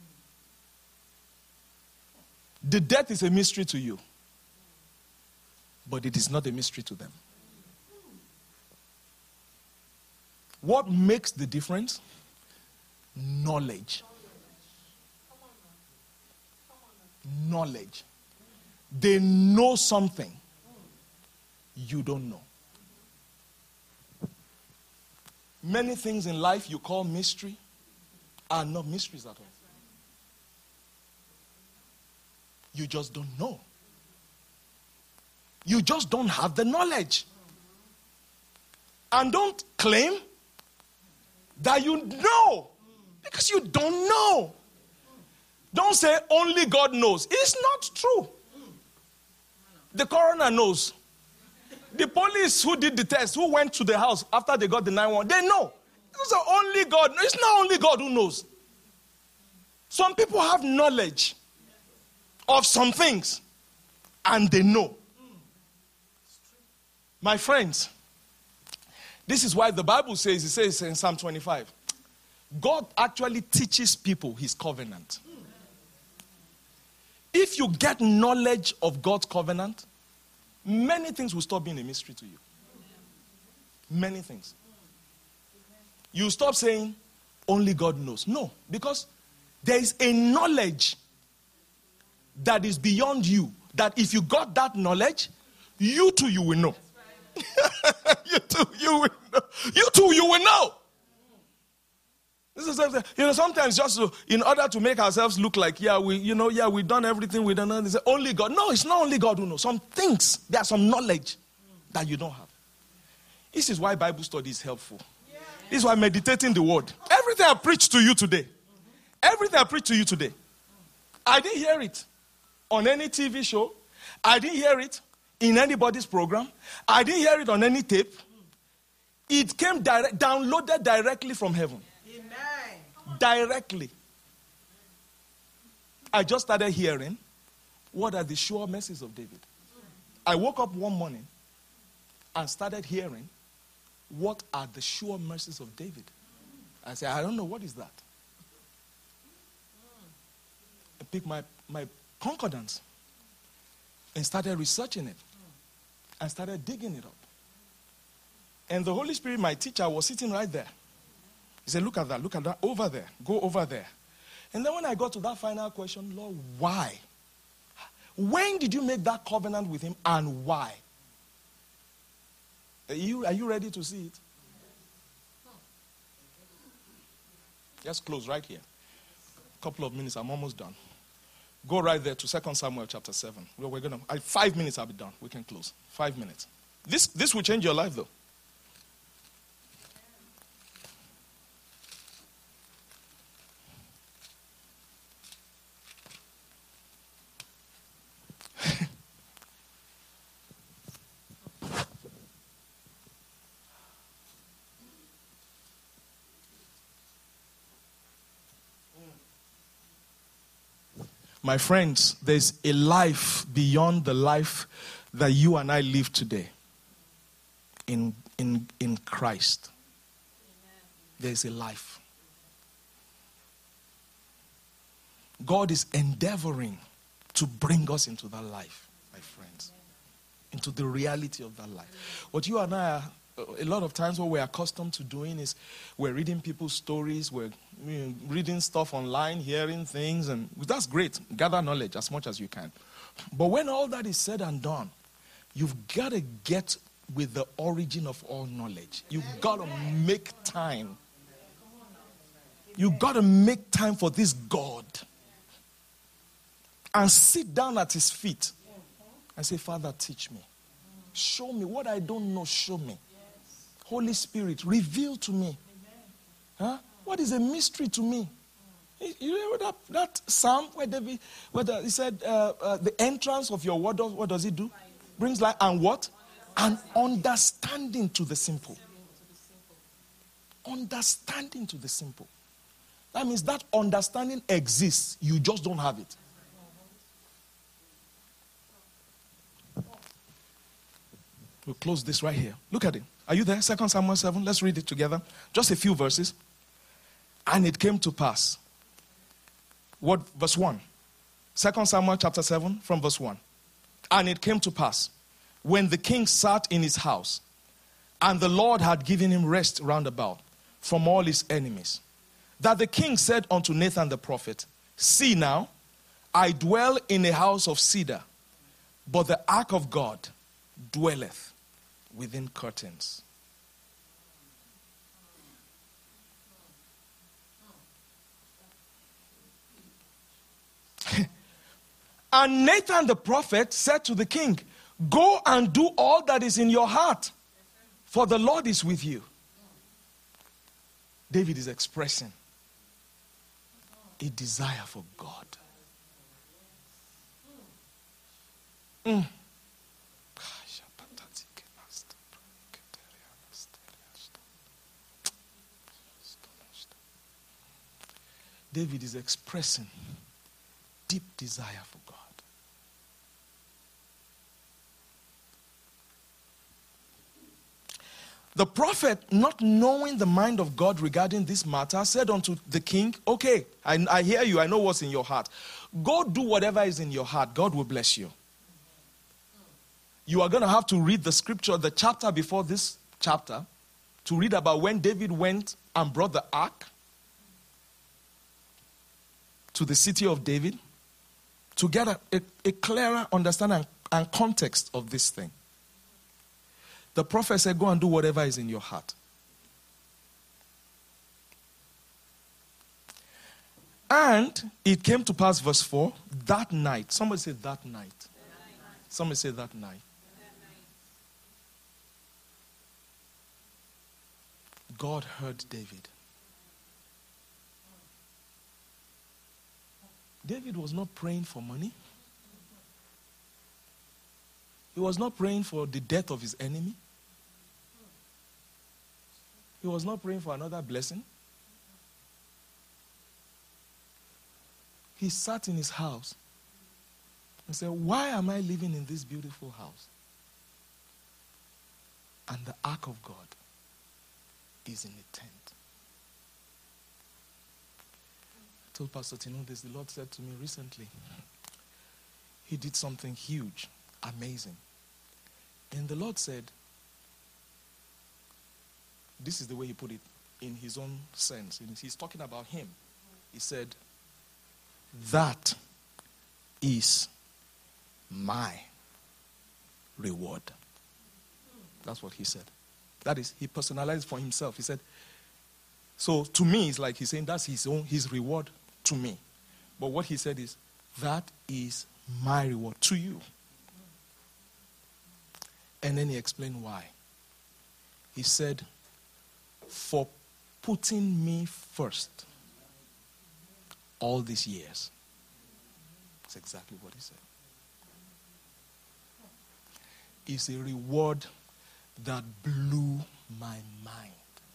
Speaker 1: The death is a mystery to you. But it is not a mystery to them. What makes the difference? Knowledge. Knowledge. They know something you don't know. Many things in life you call mystery are not mysteries at all. You just don't know. You just don't have the knowledge. And don't claim that you know. Because you don't know. Don't say only God knows. It's not true. The coroner knows. The police who did the test, who went to the house after they got the nine one one, they know. It's only God. It's not only God who knows. Some people have knowledge of some things and they know. My friends, this is why the Bible says, it says in Psalm twenty-five, God actually teaches people his covenant. If you get knowledge of God's covenant, many things will stop being a mystery to you. Many things. You stop saying, only God knows. No, because there is a knowledge that is beyond you, that if you got that knowledge, you too, you will know. you too, you will know. You too, you will know. This is something, you know, sometimes just to, in order to make ourselves look like, yeah, we, you know, yeah, we've done everything we done. They say, only God. No, it's not only God who knows. Some things, there's some knowledge that you don't have. This is why Bible study is helpful. Yeah. This is why meditating the word. Everything I preach to you today, everything I preach to you today, I didn't hear it on any T V show. I didn't hear it in anybody's program. I didn't hear it on any tape. It came direct, downloaded directly from heaven. Amen. Directly. I just started hearing, what are the sure mercies of David? I woke up one morning and started hearing, what are the sure mercies of David? I said, I don't know, what is that? I picked my, my concordance and started researching it and started digging it up. And the Holy Spirit, my teacher, was sitting right there. He said, look at that, look at that, over there, go over there. And then when I got to that final question, Lord, why? When did you make that covenant with him and why? Are you, are you ready to see it? Just close right here. A couple of minutes, I'm almost done. Go right there to Second Samuel chapter seven. Well, we're gonna I, five minutes, I'll be done. We can close. Five minutes. This this will change your life though. My friends, there's a life beyond the life that you and I live today in, in, in Christ. There's a life. God is endeavoring to bring us into that life, my friends, into the reality of that life. What you and I are, a lot of times what we're accustomed to doing is we're reading people's stories, we're you know, reading stuff online, hearing things, and that's great. Gather knowledge as much as you can. But when all that is said and done, you've got to get with the origin of all knowledge. You've got to make time. You've got to make time for this God. And sit down at his feet and say, Father, teach me. Show me what I don't know, show me. Holy Spirit, reveal to me. Huh? What is a mystery to me? You remember that, that psalm where David, where the, he said, uh, uh, the entrance of your word, what does it do? Brings light and what? And understanding to the simple. Understanding to the simple. That means that understanding exists. You just don't have it. We'll close this right here. Look at it. Are you there? Second Samuel seven. Let's read it together. Just a few verses. And it came to pass. What? Verse one. Second Samuel chapter seven from verse one. And it came to pass when the king sat in his house, and the Lord had given him rest round about from all his enemies, that the king said unto Nathan the prophet, See now, I dwell in a house of cedar, but the ark of God dwelleth within curtains. And Nathan the prophet said to the king, Go and do all that is in your heart, for the Lord is with you. David is expressing a desire for God. Mm. David is expressing deep desire for God. The prophet, not knowing the mind of God regarding this matter, said unto the king, Okay, I, I hear you, I know what's in your heart. Go do whatever is in your heart. God will bless you. You are going to have to read the scripture, the chapter before this chapter, to read about when David went and brought the ark to the city of David, to get a, a, a clearer understanding and, and context of this thing. The prophet said, Go and do whatever is in your heart. And it came to pass, verse four, that night. Somebody say that night. That night. Somebody say that night. That night. God heard David. David was not praying for money. He was not praying for the death of his enemy. He was not praying for another blessing. He sat in his house and said, Why am I living in this beautiful house? And the ark of God is in a tent. I told Pastor Tino this. The Lord said to me recently, he did something huge, amazing. And the Lord said, this is the way he put it in his own sense. And he's talking about him. He said, that is my reward. That's what he said. That is, he personalized for himself. He said, so to me, it's like he's saying that's his own, his reward to me. But what he said is, that is my reward to you. And then he explained why. He said, for putting me first all these years. That's exactly what he said. It's a reward that blew my mind.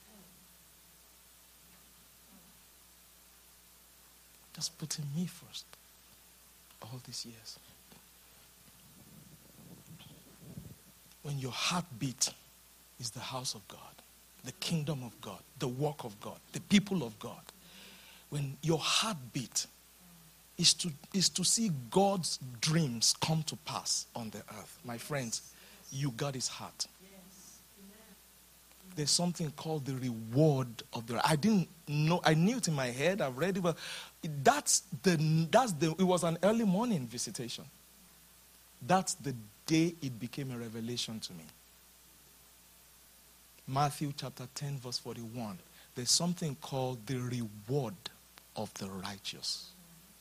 Speaker 1: Just putting me first all these years. When your heartbeat is the house of God, the kingdom of God, the work of God, the people of God, when your heartbeat is to, is to see God's dreams come to pass on the earth, my friends, you got his heart. There's something called the reward of the. I didn't know. I knew it in my head. I've read it, but that's the. That's the. It was an early morning visitation. That's the day it became a revelation to me. Matthew chapter ten, verse forty-one. There's something called the reward of the righteous.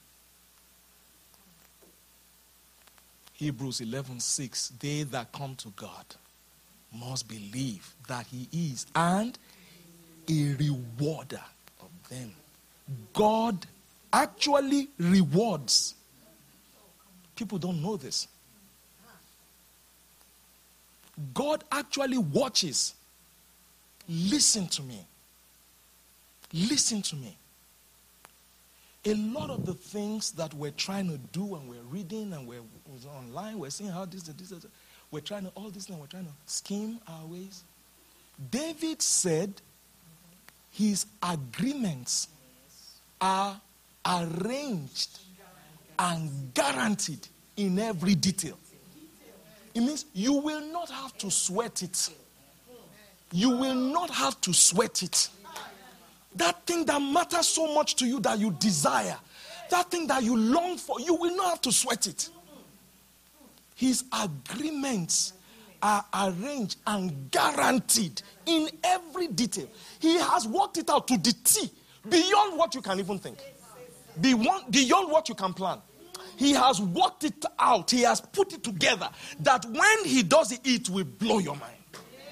Speaker 1: Hebrews eleven six. They that come to God must believe that he is, and a rewarder of them. God actually rewards. People don't know this. God actually watches. Listen to me. Listen to me. A lot of the things that we're trying to do and we're reading and we're online, we're seeing how this, this, this, we're trying to, all this now, we're trying to scheme our ways. David said his agreements are arranged and guaranteed in every detail. It means you will not have to sweat it. You will not have to sweat it. That thing that matters so much to you that you desire, that thing that you long for, you will not have to sweat it. His agreements are arranged and guaranteed in every detail. He has worked it out to the T, beyond what you can even think, beyond, beyond what you can plan. He has worked it out. He has put it together that when he does it, it will blow your mind.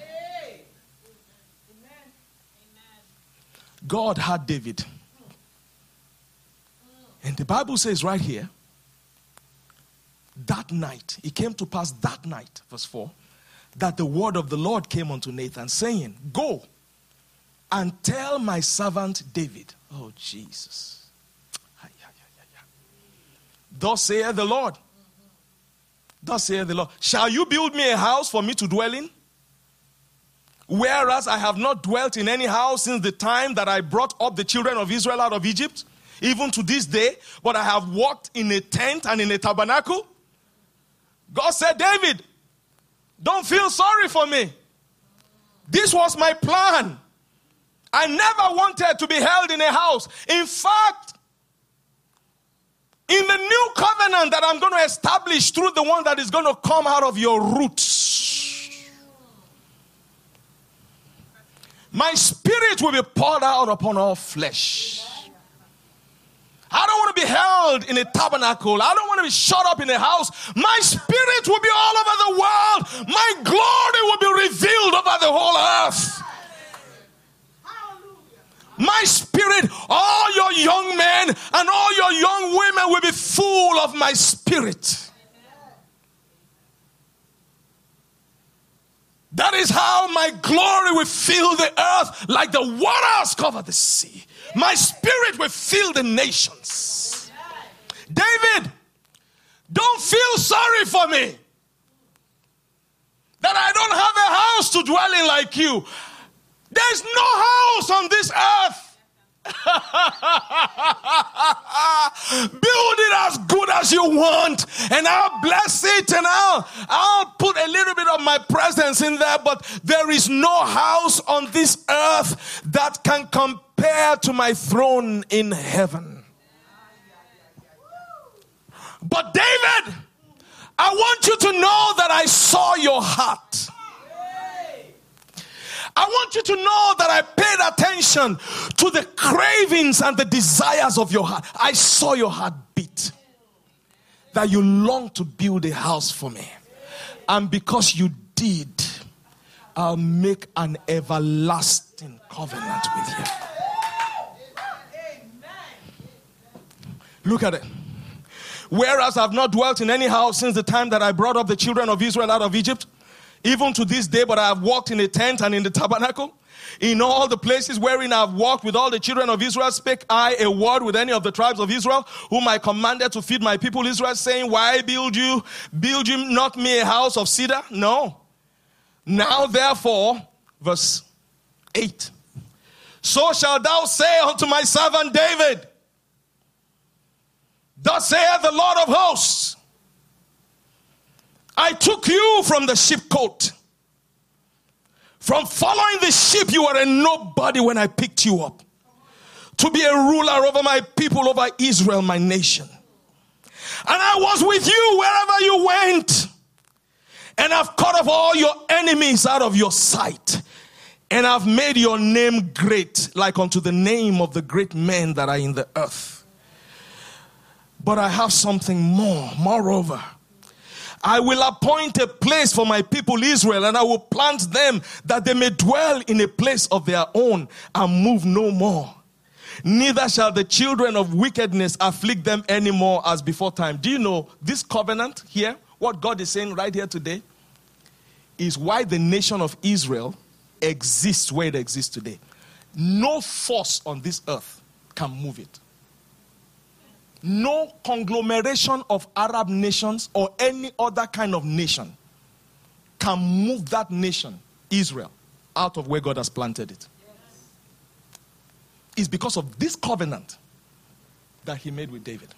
Speaker 1: God had David. And the Bible says right here, that night, it came to pass that night, verse four, that the word of the Lord came unto Nathan, saying, go and tell my servant David. Oh, Jesus. Thus saith the Lord. Thus saith the Lord. Shall you build me a house for me to dwell in? Whereas I have not dwelt in any house since the time that I brought up the children of Israel out of Egypt, even to this day, but I have walked in a tent and in a tabernacle. God said, David, don't feel sorry for me. This was my plan. I never wanted to be held in a house. In fact, in the new covenant that I'm going to establish through the one that is going to come out of your roots, my spirit will be poured out upon all flesh. I don't want to be held in a tabernacle. I don't want to be shut up in a house. My spirit will be all over the world. My glory will be revealed over the whole earth. My spirit, all your young men and all your young women will be full of my spirit. That is how my glory will fill the earth like the waters cover the sea. My spirit will fill the nations. David, don't feel sorry for me that I don't have a house to dwell in like you. There's no house on this earth. Build it as good as you want, and I'll bless it, and I'll, I'll put a little bit of my presence in there, but there is no house on this earth that can compare to my throne in heaven. But David, I want you to know that I saw your heart. I want you to know that I paid attention to the cravings and the desires of your heart. I saw your heart beat. That you long to build a house for me. And because you did, I'll make an everlasting covenant with you. Look at it. Whereas I've not dwelt in any house since the time that I brought up the children of Israel out of Egypt, even to this day, but I have walked in a tent and in the tabernacle. In all the places wherein I have walked with all the children of Israel, spake I a word with any of the tribes of Israel, whom I commanded to feed my people Israel, saying, why build you, build you not me a house of cedar? No. Now therefore, verse eight, so shalt thou say unto my servant David, thus saith the Lord of hosts, I took you from the sheepcote. From following the sheep, you were a nobody when I picked you up. To be a ruler over my people, over Israel, my nation. And I was with you wherever you went. And I've cut off all your enemies out of your sight. And I've made your name great, like unto the name of the great men that are in the earth. But I have something more. Moreover, I will appoint a place for my people Israel, and I will plant them that they may dwell in a place of their own and move no more. Neither shall the children of wickedness afflict them anymore as before time. Do you know this covenant here, what God is saying right here today, is why the nation of Israel exists where it exists today. No force on this earth can move it. No conglomeration of Arab nations or any other kind of nation can move that nation, Israel, out of where God has planted it. It's because of this covenant that he made with David.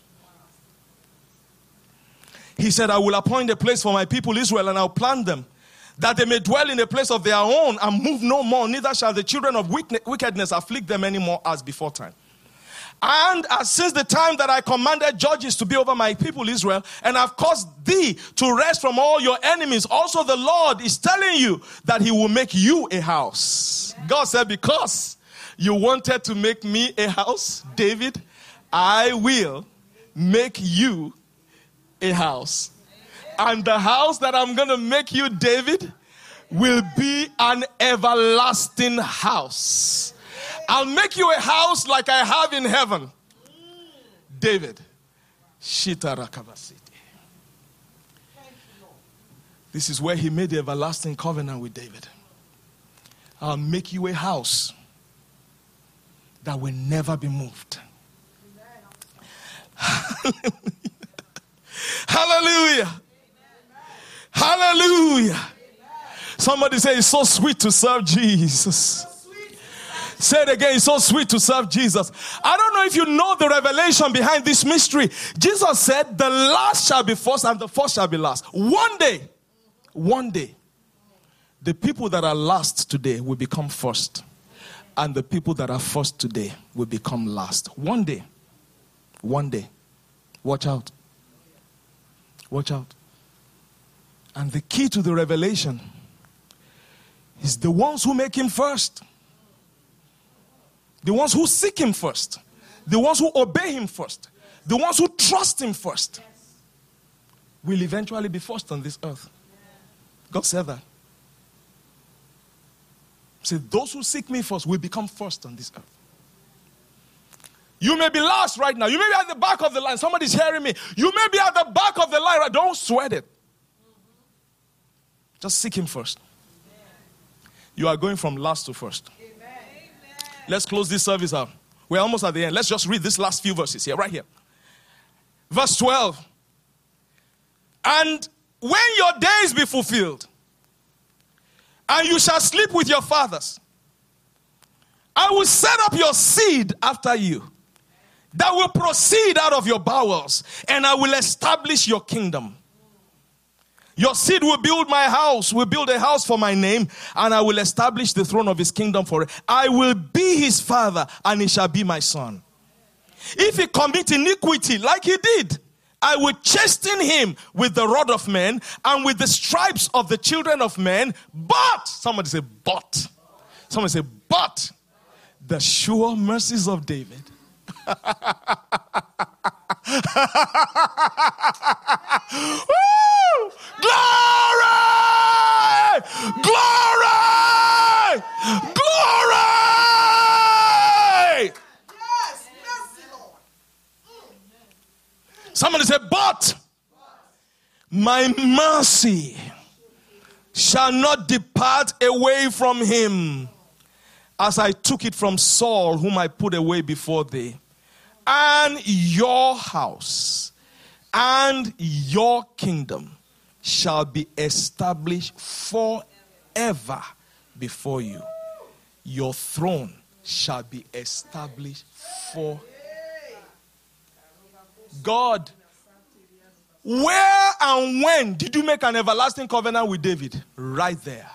Speaker 1: He said, I will appoint a place for my people Israel, and I'll plant them, that they may dwell in a place of their own and move no more. Neither shall the children of wickedness afflict them anymore as before time. And as since the time that I commanded judges to be over my people Israel, and I've caused thee to rest from all your enemies, also the Lord is telling you that he will make you a house. God said, because you wanted to make me a house, David, I will make you a house. And the house that I'm going to make you, David, will be an everlasting house. I'll make you a house like I have in heaven. David. This is where he made the everlasting covenant with David. I'll make you a house that will never be moved. Hallelujah. Hallelujah. Somebody say it's so sweet to serve Jesus. Say it again, it's so sweet to serve Jesus. I don't know if you know the revelation behind this mystery. Jesus said, the last shall be first and the first shall be last. One day, one day, the people that are last today will become first. And the people that are first today will become last. One day, one day. Watch out. Watch out. And the key to the revelation is the ones who make him first. The ones who seek him first. The ones who obey him first. The ones who trust him first. Will eventually be first on this earth. God said that. He said, those who seek me first will become first on this earth. You may be last right now. You may be at the back of the line. Somebody's hearing me. You may be at the back of the line. Don't sweat it. Just seek him first. You are going from last to first. Let's close this service out. We're almost at the end. Let's just read this last few verses here, right here. Verse twelve. And when your days be fulfilled, and you shall sleep with your fathers, I will set up your seed after you, that will proceed out of your bowels, and I will establish your kingdom. Your seed will build my house, will build a house for my name, and I will establish the throne of his kingdom for it. I will be his father, and he shall be my son. If he commit iniquity like he did, I will chasten him with the rod of men and with the stripes of the children of men. But, somebody say, but. Somebody say, but the sure mercies of David. Woo! Glory! Glory! Glory!
Speaker 2: Yes, mercy, Lord.
Speaker 1: Somebody say, but my mercy shall not depart away from him, as I took it from Saul, whom I put away before thee. And your house and your kingdom shall be established forever before you. Your throne shall be established for God. Where and when did you make an everlasting covenant with David? Right there.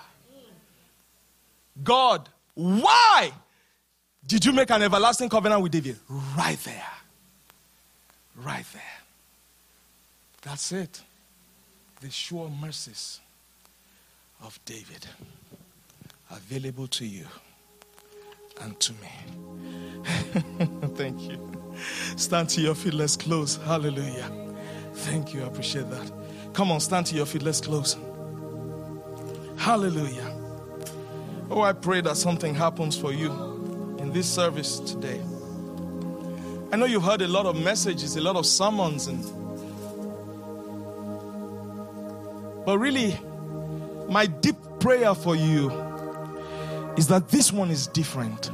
Speaker 1: God, why did you make an everlasting covenant with David? Right there. Right there. That's it. The sure mercies of David available to you and to me. Thank you. Stand to your feet. Let's close. Hallelujah. Thank you. I appreciate that. Come on, stand to your feet. Let's close. Hallelujah. Oh, I pray that something happens for you in this service today. I know you've heard a lot of messages, a lot of sermons, and but really, my deep prayer for you is that this one is different.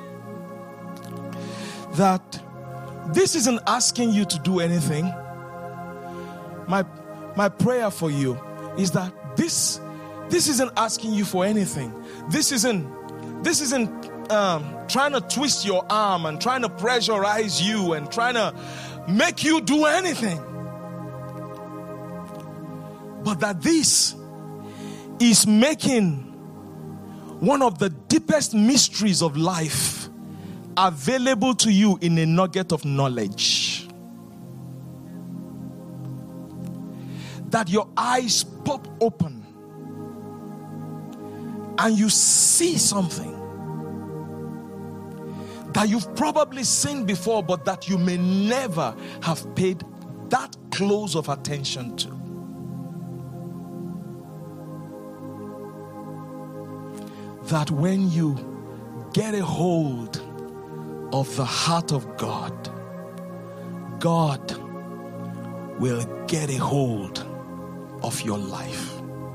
Speaker 1: That this isn't asking you to do anything. My, my prayer for you is that this, this isn't asking you for anything. This isn't, this isn't um, trying to twist your arm and trying to pressurize you and trying to make you do anything. But that this is making one of the deepest mysteries of life available to you in a nugget of knowledge. That your eyes pop open and you see something that you've probably seen before, but that you may never have paid that close of attention to. That when you get a hold of the heart of God, God will get a hold of your life.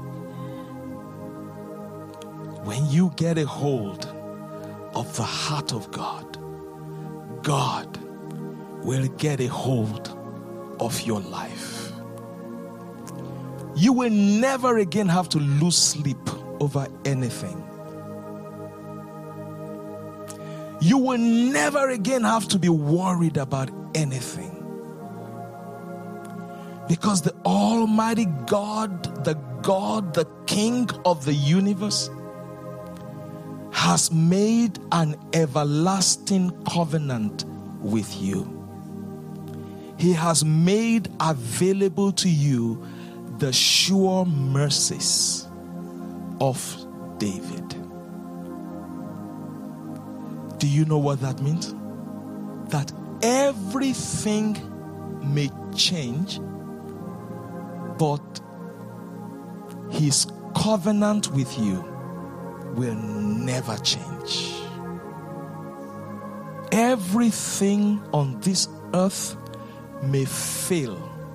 Speaker 1: When you get a hold of the heart of God, God will get a hold of your life. You will never again have to lose sleep over anything. You will never again have to be worried about anything. Because the Almighty God, the God, the King of the universe, has made an everlasting covenant with you. He has made available to you the sure mercies of David. Do you know what that means? That everything may change, but his covenant with you will never change. Everything on this earth may fail,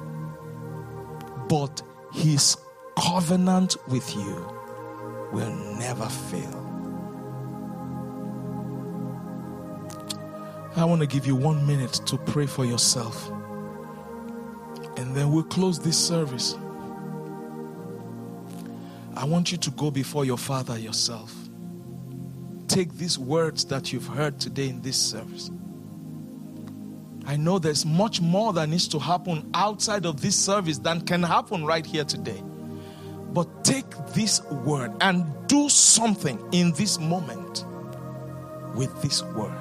Speaker 1: but his covenant with you will never fail. I want to give you one minute to pray for yourself, and then we'll close this service. I want you to go before your Father yourself. Take these words that you've heard today in this service. I know there's much more that needs to happen outside of this service than can happen right here today. But take this word and do something in this moment with this word.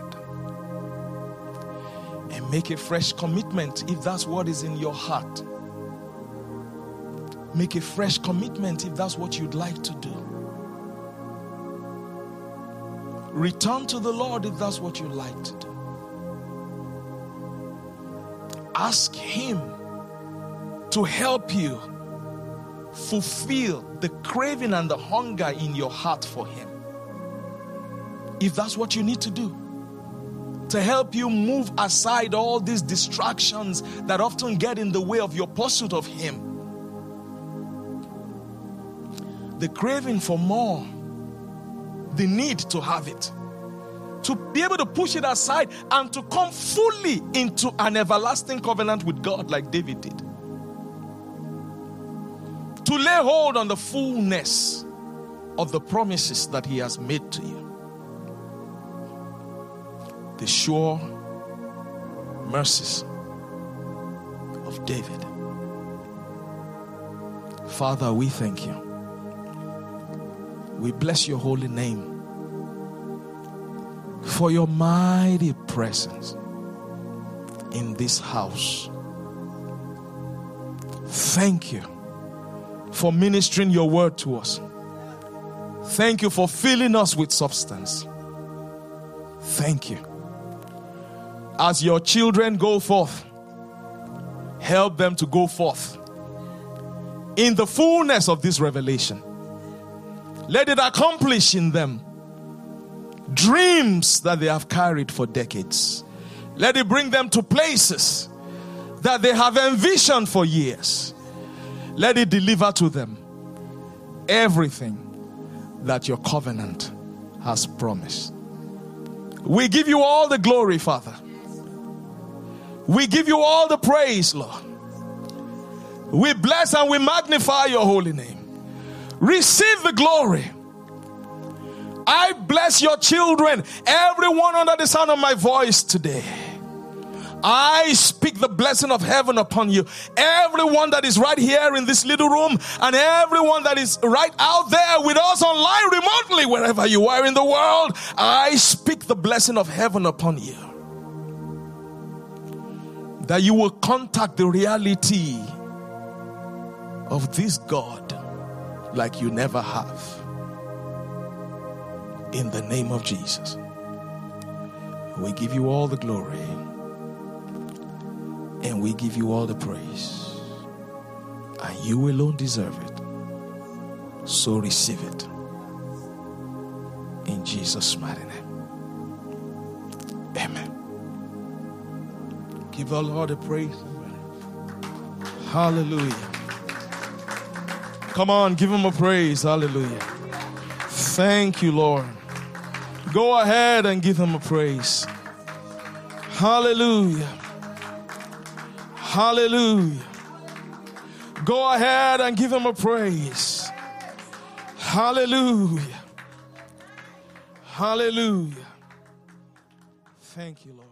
Speaker 1: And make a fresh commitment if that's what is in your heart. Make a fresh commitment if that's what you'd like to do. Return to the Lord if that's what you like to do. Ask Him to help you fulfill the craving and the hunger in your heart for Him. If that's what you need to do, to help you move aside all these distractions that often get in the way of your pursuit of Him. The craving for more, the need to have it, to be able to push it aside and to come fully into an everlasting covenant with God like David did. To lay hold on the fullness of the promises that He has made to you. The sure mercies of David. Father, we thank you. We bless your holy name for your mighty presence in this house. Thank you for ministering your word to us. Thank you for filling us with substance. Thank you. As your children go forth, help them to go forth in the fullness of this revelation. Let it accomplish in them dreams that they have carried for decades. Let it bring them to places that they have envisioned for years. Let it deliver to them everything that your covenant has promised. We give you all the glory, Father. We give you all the praise, Lord. We bless and we magnify your holy name. Receive the glory. I bless your children, everyone under the sound of my voice today. I speak the blessing of heaven upon you. Everyone that is right here in this little room and everyone that is right out there with us online remotely, wherever you are in the world, I speak the blessing of heaven upon you. That you will contact the reality of this God like you never have. In the name of Jesus, we give you all the glory and we give you all the praise, and you alone deserve it. So receive it in Jesus' mighty name. Amen. Give the Lord a praise. Hallelujah. Come on, give him a praise. Hallelujah. Thank you, Lord. Go ahead and give him a praise. Hallelujah. Hallelujah. Go ahead and give him a praise. Hallelujah. Hallelujah. Thank you, Lord.